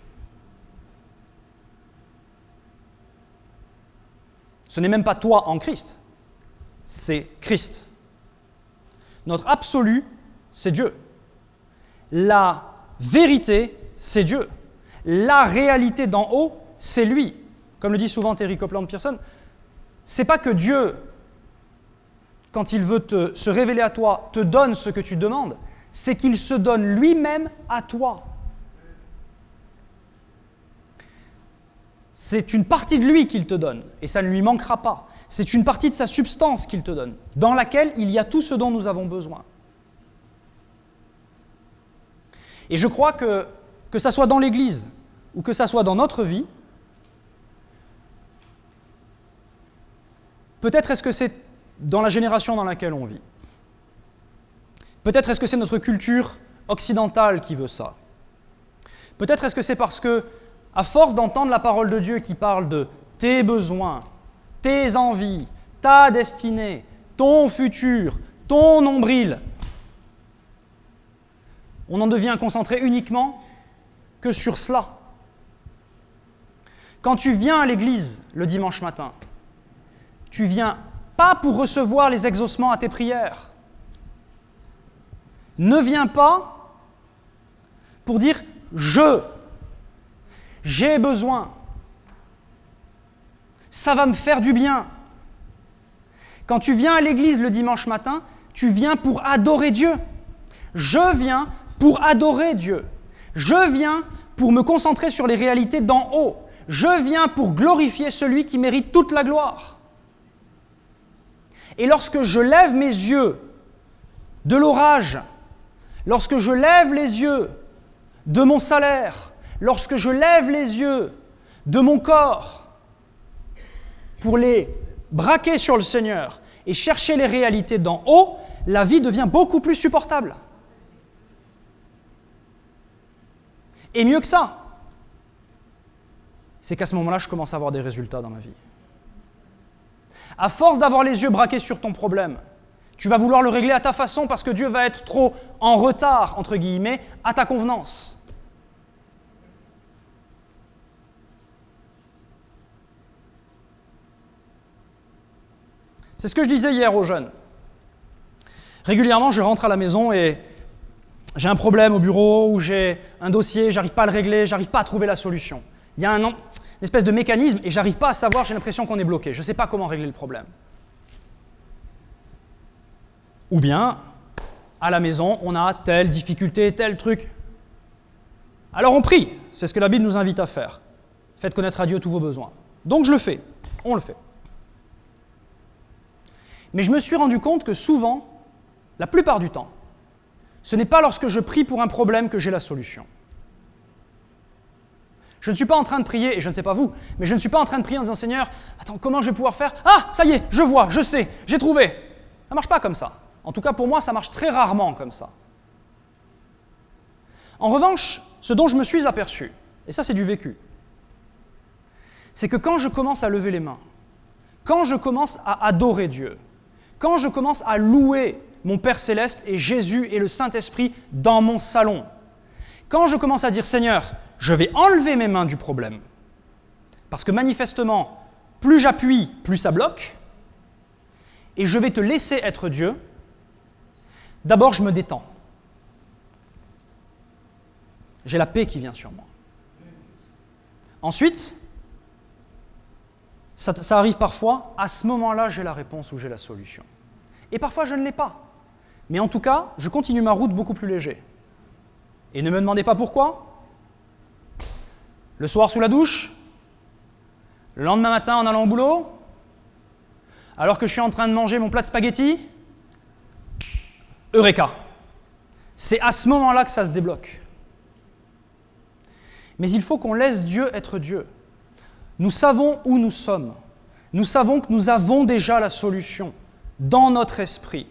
Ce n'est même pas toi en Christ, c'est Christ. Notre absolu, c'est Dieu. La vérité, c'est Dieu. La réalité d'en haut, c'est lui. Comme le dit souvent Terry Copeland Pearson, c'est pas que Dieu, quand il veut te, se révéler à toi, te donne ce que tu demandes, c'est qu'il se donne lui-même à toi. C'est une partie de lui qu'il te donne, et ça ne lui manquera pas. C'est une partie de sa substance qu'il te donne, dans laquelle il y a tout ce dont nous avons besoin. Et je crois que, que ça soit dans l'Église, ou que ça soit dans notre vie, peut-être est-ce que c'est dans la génération dans laquelle on vit. Peut-être est-ce que c'est notre culture occidentale qui veut ça. Peut-être est-ce que c'est parce que, à force d'entendre la parole de Dieu qui parle de tes besoins, tes envies, ta destinée, ton futur, ton nombril, on en devient concentré uniquement que sur cela. Quand tu viens à l'église le dimanche matin, tu viens pas pour recevoir les exaucements à tes prières. Ne viens pas pour dire « je ». J'ai besoin. Ça va me faire du bien. Quand tu viens à l'église le dimanche matin, tu viens pour adorer Dieu. Je viens pour adorer Dieu. Je viens pour me concentrer sur les réalités d'en haut. Je viens pour glorifier celui qui mérite toute la gloire. Et lorsque je lève mes yeux de l'orage, lorsque je lève les yeux de mon salaire, lorsque je lève les yeux de mon corps pour les braquer sur le Seigneur et chercher les réalités d'en haut, la vie devient beaucoup plus supportable. Et mieux que ça, c'est qu'à ce moment-là, je commence à avoir des résultats dans ma vie. À force d'avoir les yeux braqués sur ton problème, tu vas vouloir le régler à ta façon parce que Dieu va être trop en retard, entre guillemets, à ta convenance. C'est ce que je disais hier aux jeunes. Régulièrement, je rentre à la maison et j'ai un problème au bureau ou j'ai un dossier, j'arrive pas à le régler, j'arrive pas à trouver la solution. Il y a un... une espèce de mécanisme et j'arrive pas à savoir, j'ai l'impression qu'on est bloqué. Je ne sais pas comment régler le problème. Ou bien, à la maison, on a telle difficulté, tel truc. Alors on prie, c'est ce que la Bible nous invite à faire. Faites connaître à Dieu tous vos besoins. Donc je le fais, on le fait. Mais je me suis rendu compte que souvent, la plupart du temps, ce n'est pas lorsque je prie pour un problème que j'ai la solution. Je ne suis pas en train de prier, et je ne sais pas vous, mais je ne suis pas en train de prier en disant « Seigneur, attends, comment je vais pouvoir faire ? Ah, ça y est, je vois, je sais, j'ai trouvé !» Ça ne marche pas comme ça. En tout cas, pour moi, ça marche très rarement comme ça. En revanche, ce dont je me suis aperçu, et ça c'est du vécu, c'est que quand je commence à lever les mains, quand je commence à adorer Dieu, quand je commence à louer mon Père Céleste et Jésus et le Saint-Esprit dans mon salon, quand je commence à dire « Seigneur, je vais enlever mes mains du problème », parce que manifestement, plus j'appuie, plus ça bloque, et je vais te laisser être Dieu, d'abord je me détends. J'ai la paix qui vient sur moi. Ensuite, ça, ça arrive parfois, à ce moment-là, j'ai la réponse ou j'ai la solution. Et parfois, je ne l'ai pas. Mais en tout cas, je continue ma route beaucoup plus léger. Et ne me demandez pas pourquoi. Le soir sous la douche, le lendemain matin en allant au boulot, alors que je suis en train de manger mon plat de spaghettis, Eureka! C'est à ce moment-là que ça se débloque. Mais il faut qu'on laisse Dieu être Dieu. Nous savons où nous sommes. Nous savons que nous avons déjà la solution dans notre esprit.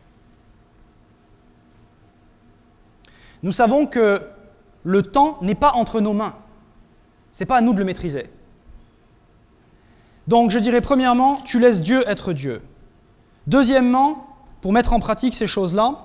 Nous savons que le temps n'est pas entre nos mains. Ce n'est pas à nous de le maîtriser. Donc je dirais premièrement, tu laisses Dieu être Dieu. Deuxièmement, pour mettre en pratique ces choses-là,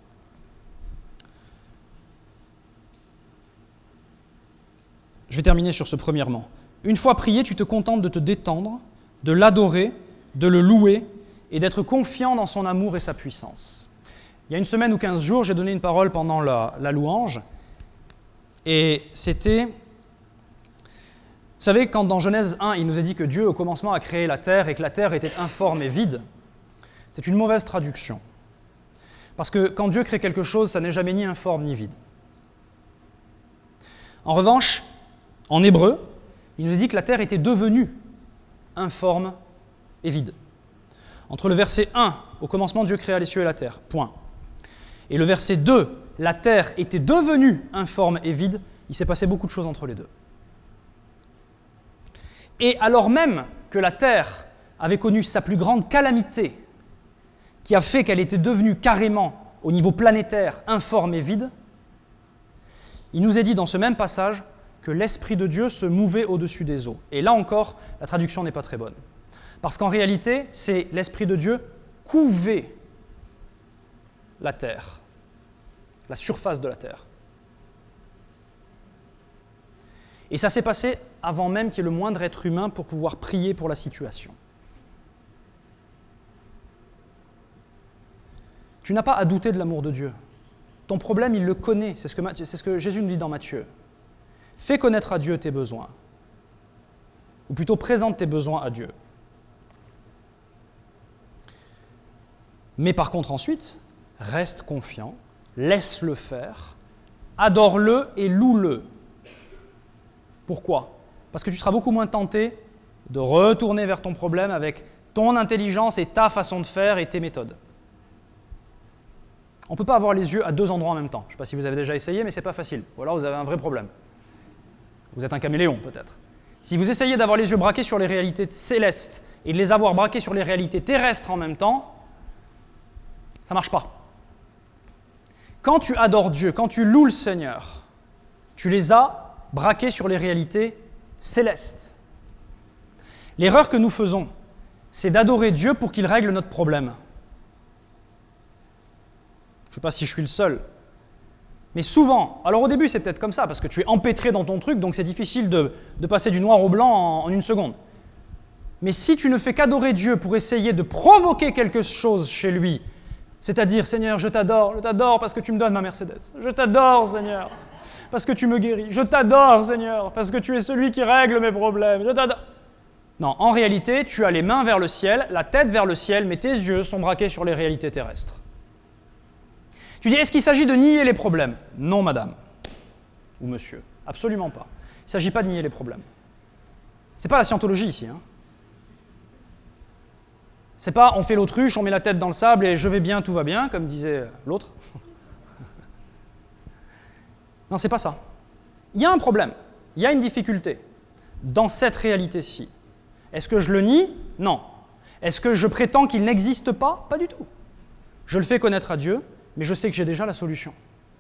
je vais terminer sur ce premièrement. Une fois prié, tu te contentes de te détendre, de l'adorer, de le louer et d'être confiant dans son amour et sa puissance. Il y a une semaine ou quinze jours, j'ai donné une parole pendant la, la louange et c'était... Vous savez, quand dans Genèse un, il nous est dit que Dieu, au commencement, a créé la terre et que la terre était informe et vide, c'est une mauvaise traduction. Parce que quand Dieu crée quelque chose, ça n'est jamais ni informe ni vide. En revanche, en hébreu, il nous est dit que la terre était devenue informe et vide. Entre le verset un, au commencement Dieu créa les cieux et la terre, point. Et le verset deux, la terre était devenue informe et vide, il s'est passé beaucoup de choses entre les deux. Et alors même que la terre avait connu sa plus grande calamité, qui a fait qu'elle était devenue carrément, au niveau planétaire, informe et vide, il nous est dit dans ce même passage que l'Esprit de Dieu se mouvait au-dessus des eaux. Et là encore, la traduction n'est pas très bonne. Parce qu'en réalité, c'est l'Esprit de Dieu couvait la terre, la surface de la terre. Et ça s'est passé avant même qu'il y ait le moindre être humain pour pouvoir prier pour la situation. Tu n'as pas à douter de l'amour de Dieu. Ton problème, il le connaît. C'est ce que, c'est ce que Jésus nous dit dans Matthieu. Fais connaître à Dieu tes besoins. Ou plutôt, présente tes besoins à Dieu. Mais par contre, ensuite, reste confiant, laisse-le faire, adore-le et loue-le. Pourquoi ? Parce que tu seras beaucoup moins tenté de retourner vers ton problème avec ton intelligence et ta façon de faire et tes méthodes. On ne peut pas avoir les yeux à deux endroits en même temps. Je ne sais pas si vous avez déjà essayé, mais ce n'est pas facile. Ou alors vous avez un vrai problème. Vous êtes un caméléon, peut-être. Si vous essayez d'avoir les yeux braqués sur les réalités célestes et de les avoir braqués sur les réalités terrestres en même temps, ça ne marche pas. Quand tu adores Dieu, quand tu loues le Seigneur, tu les as braqués sur les réalités célestes. L'erreur que nous faisons, c'est d'adorer Dieu pour qu'il règle notre problème. Je ne sais pas si je suis le seul. Mais souvent, alors au début c'est peut-être comme ça, parce que tu es empêtré dans ton truc, donc c'est difficile de, de passer du noir au blanc en, en une seconde. Mais si tu ne fais qu'adorer Dieu pour essayer de provoquer quelque chose chez lui, c'est-à-dire, Seigneur, je t'adore, je t'adore parce que tu me donnes ma Mercedes. Je t'adore, Seigneur, parce que tu me guéris. Je t'adore, Seigneur, parce que tu es celui qui règle mes problèmes. Je t'adore. Non, en réalité, tu as les mains vers le ciel, la tête vers le ciel, mais tes yeux sont braqués sur les réalités terrestres. Tu dis, est-ce qu'il s'agit de nier les problèmes? Non, madame. Ou monsieur. Absolument pas. Il ne s'agit pas de nier les problèmes. Ce n'est pas la scientologie ici. Hein. C'est pas on fait l'autruche, on met la tête dans le sable et je vais bien, tout va bien, comme disait l'autre. Non, c'est pas ça. Il y a un problème, il y a une difficulté dans cette réalité-ci. Est-ce que je le nie? Non. Est-ce que je prétends qu'il n'existe pas? Pas du tout. Je le fais connaître à Dieu, mais je sais que j'ai déjà la solution.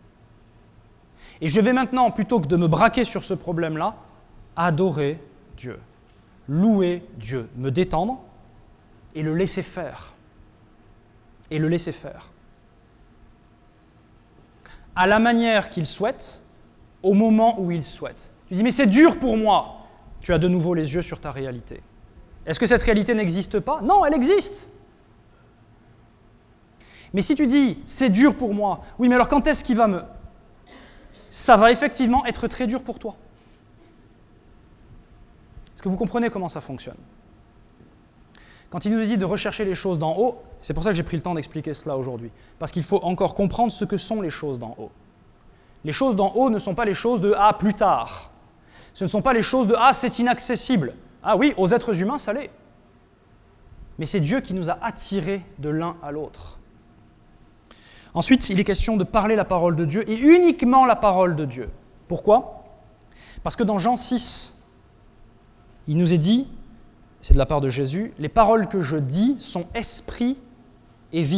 Et je vais maintenant, plutôt que de me braquer sur ce problème-là, adorer Dieu, louer Dieu, me détendre et le laisser faire. Et le laisser faire. À la manière qu'il souhaite, au moment où il souhaite. Tu dis, mais c'est dur pour moi. Tu as de nouveau les yeux sur ta réalité. Est-ce que cette réalité n'existe pas? Non, elle existe. Mais si tu dis, c'est dur pour moi, oui, mais alors quand est-ce qu'il va me... Ça va effectivement être très dur pour toi. Est-ce que vous comprenez comment ça fonctionne? Quand il nous dit de rechercher les choses d'en haut, c'est pour ça que j'ai pris le temps d'expliquer cela aujourd'hui, parce qu'il faut encore comprendre ce que sont les choses d'en haut. Les choses d'en haut ne sont pas les choses de « ah, plus tard ». Ce ne sont pas les choses de « ah, c'est inaccessible ». Ah oui, aux êtres humains, ça l'est. Mais c'est Dieu qui nous a attirés de l'un à l'autre. Ensuite, il est question de parler la parole de Dieu, et uniquement la parole de Dieu. Pourquoi? Parce que dans Jean six, il nous est dit, c'est de la part de Jésus, « Les paroles que je dis sont esprit et vie. »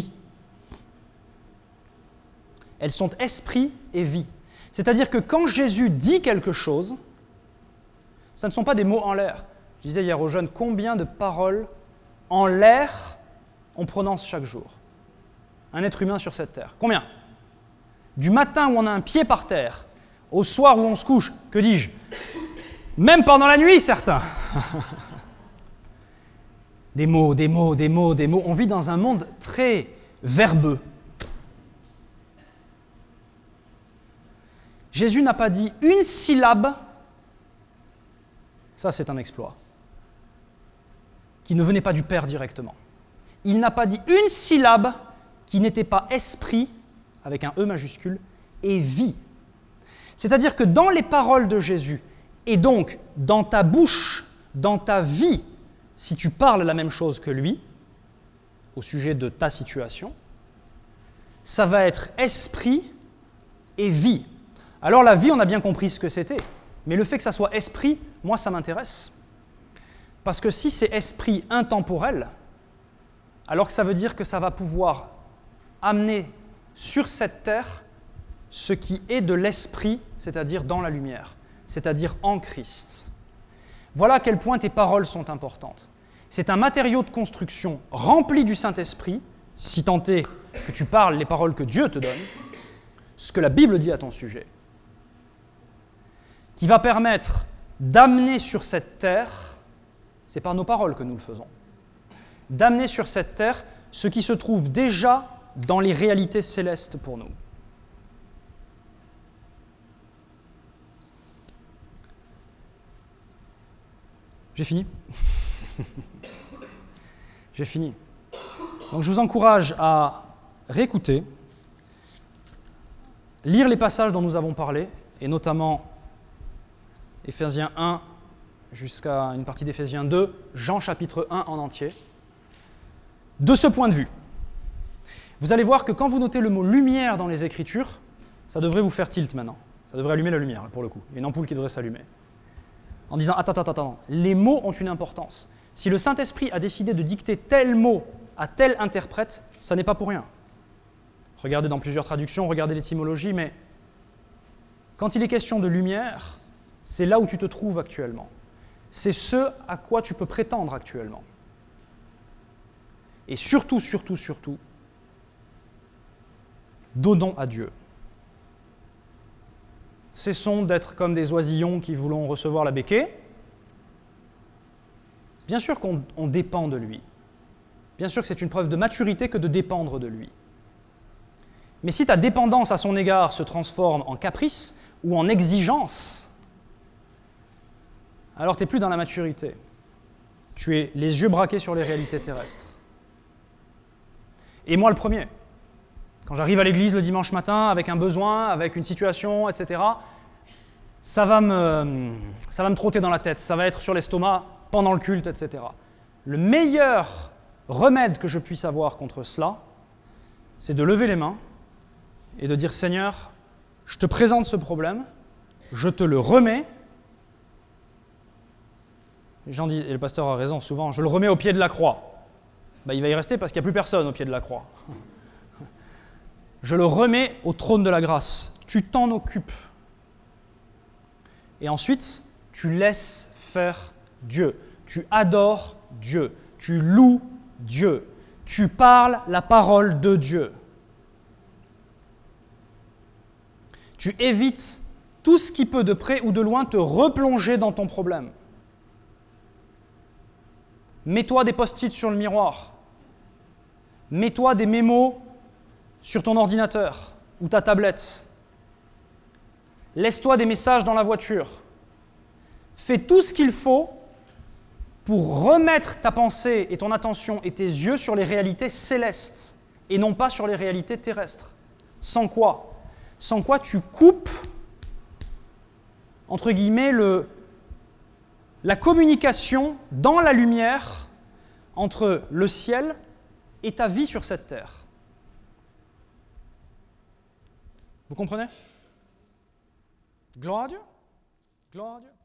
Elles sont esprit et vie. C'est-à-dire que quand Jésus dit quelque chose, ça ne sont pas des mots en l'air. Je disais hier aux jeunes, combien de paroles en l'air on prononce chaque jour? Un être humain sur cette terre. Combien? Du matin où on a un pied par terre, au soir où on se couche, que dis-je? Même pendant la nuit, certains. Des mots, des mots, des mots, des mots. On vit dans un monde très verbeux. Jésus n'a pas dit une syllabe, ça c'est un exploit, qui ne venait pas du Père directement. Il n'a pas dit une syllabe qui n'était pas esprit, avec un E majuscule, et vie. C'est-à-dire que dans les paroles de Jésus, et donc dans ta bouche, dans ta vie, si tu parles la même chose que lui, au sujet de ta situation, ça va être esprit et vie. Alors la vie, on a bien compris ce que c'était, mais le fait que ça soit esprit, moi ça m'intéresse. Parce que si c'est esprit intemporel, alors que ça veut dire que ça va pouvoir amener sur cette terre ce qui est de l'esprit, c'est-à-dire dans la lumière, c'est-à-dire en Christ. Voilà à quel point tes paroles sont importantes. C'est un matériau de construction rempli du Saint-Esprit, si tant est que tu parles les paroles que Dieu te donne, ce que la Bible dit à ton sujet, qui va permettre d'amener sur cette terre, c'est par nos paroles que nous le faisons, d'amener sur cette terre ce qui se trouve déjà dans les réalités célestes pour nous. J'ai fini. J'ai fini. Donc je vous encourage à réécouter, lire les passages dont nous avons parlé, et notamment Éphésiens un jusqu'à une partie d'Éphésiens deux, Jean chapitre un en entier. De ce point de vue, vous allez voir que quand vous notez le mot « lumière » dans les Écritures, ça devrait vous faire tilt maintenant. Ça devrait allumer la lumière, pour le coup. Il y a une ampoule qui devrait s'allumer. En disant « Attends, attends, attends, les mots ont une importance. Si le Saint-Esprit a décidé de dicter tel mot à tel interprète, ça n'est pas pour rien. » Regardez dans plusieurs traductions, regardez l'étymologie, mais quand il est question de lumière, c'est là où tu te trouves actuellement. C'est ce à quoi tu peux prétendre actuellement. Et surtout, surtout, surtout, donnons à Dieu. Cessons d'être comme des oisillons qui voulons recevoir la béquée. Bien sûr qu'on on dépend de lui. Bien sûr que c'est une preuve de maturité que de dépendre de lui. Mais si ta dépendance à son égard se transforme en caprice, ou en exigence, alors tu n'es plus dans la maturité. Tu es les yeux braqués sur les réalités terrestres. Et moi le premier. Quand j'arrive à l'église le dimanche matin avec un besoin, avec une situation, et cetera, ça va me, ça va me trotter dans la tête, ça va être sur l'estomac pendant le culte, et cetera. Le meilleur remède que je puisse avoir contre cela, c'est de lever les mains et de dire « Seigneur, je te présente ce problème, je te le remets. » Les gens disent, et le pasteur a raison souvent, « Je le remets au pied de la croix. » Ben, il va y rester parce qu'il n'y a plus personne au pied de la croix. Je le remets au trône de la grâce. Tu t'en occupes. Et ensuite, tu laisses faire Dieu. Tu adores Dieu. Tu loues Dieu. Tu parles la parole de Dieu. Tu évites tout ce qui peut de près ou de loin te replonger dans ton problème. Mets-toi des post-it sur le miroir. Mets-toi des mémos sur ton ordinateur ou ta tablette. Laisse-toi des messages dans la voiture. Fais tout ce qu'il faut pour remettre ta pensée et ton attention et tes yeux sur les réalités célestes et non pas sur les réalités terrestres. Sans quoi Sans quoi tu coupes, entre guillemets, le, la communication dans la lumière entre le ciel et ta vie sur cette terre. Vous comprenez ? Gloire à Dieu. Gloire à Dieu.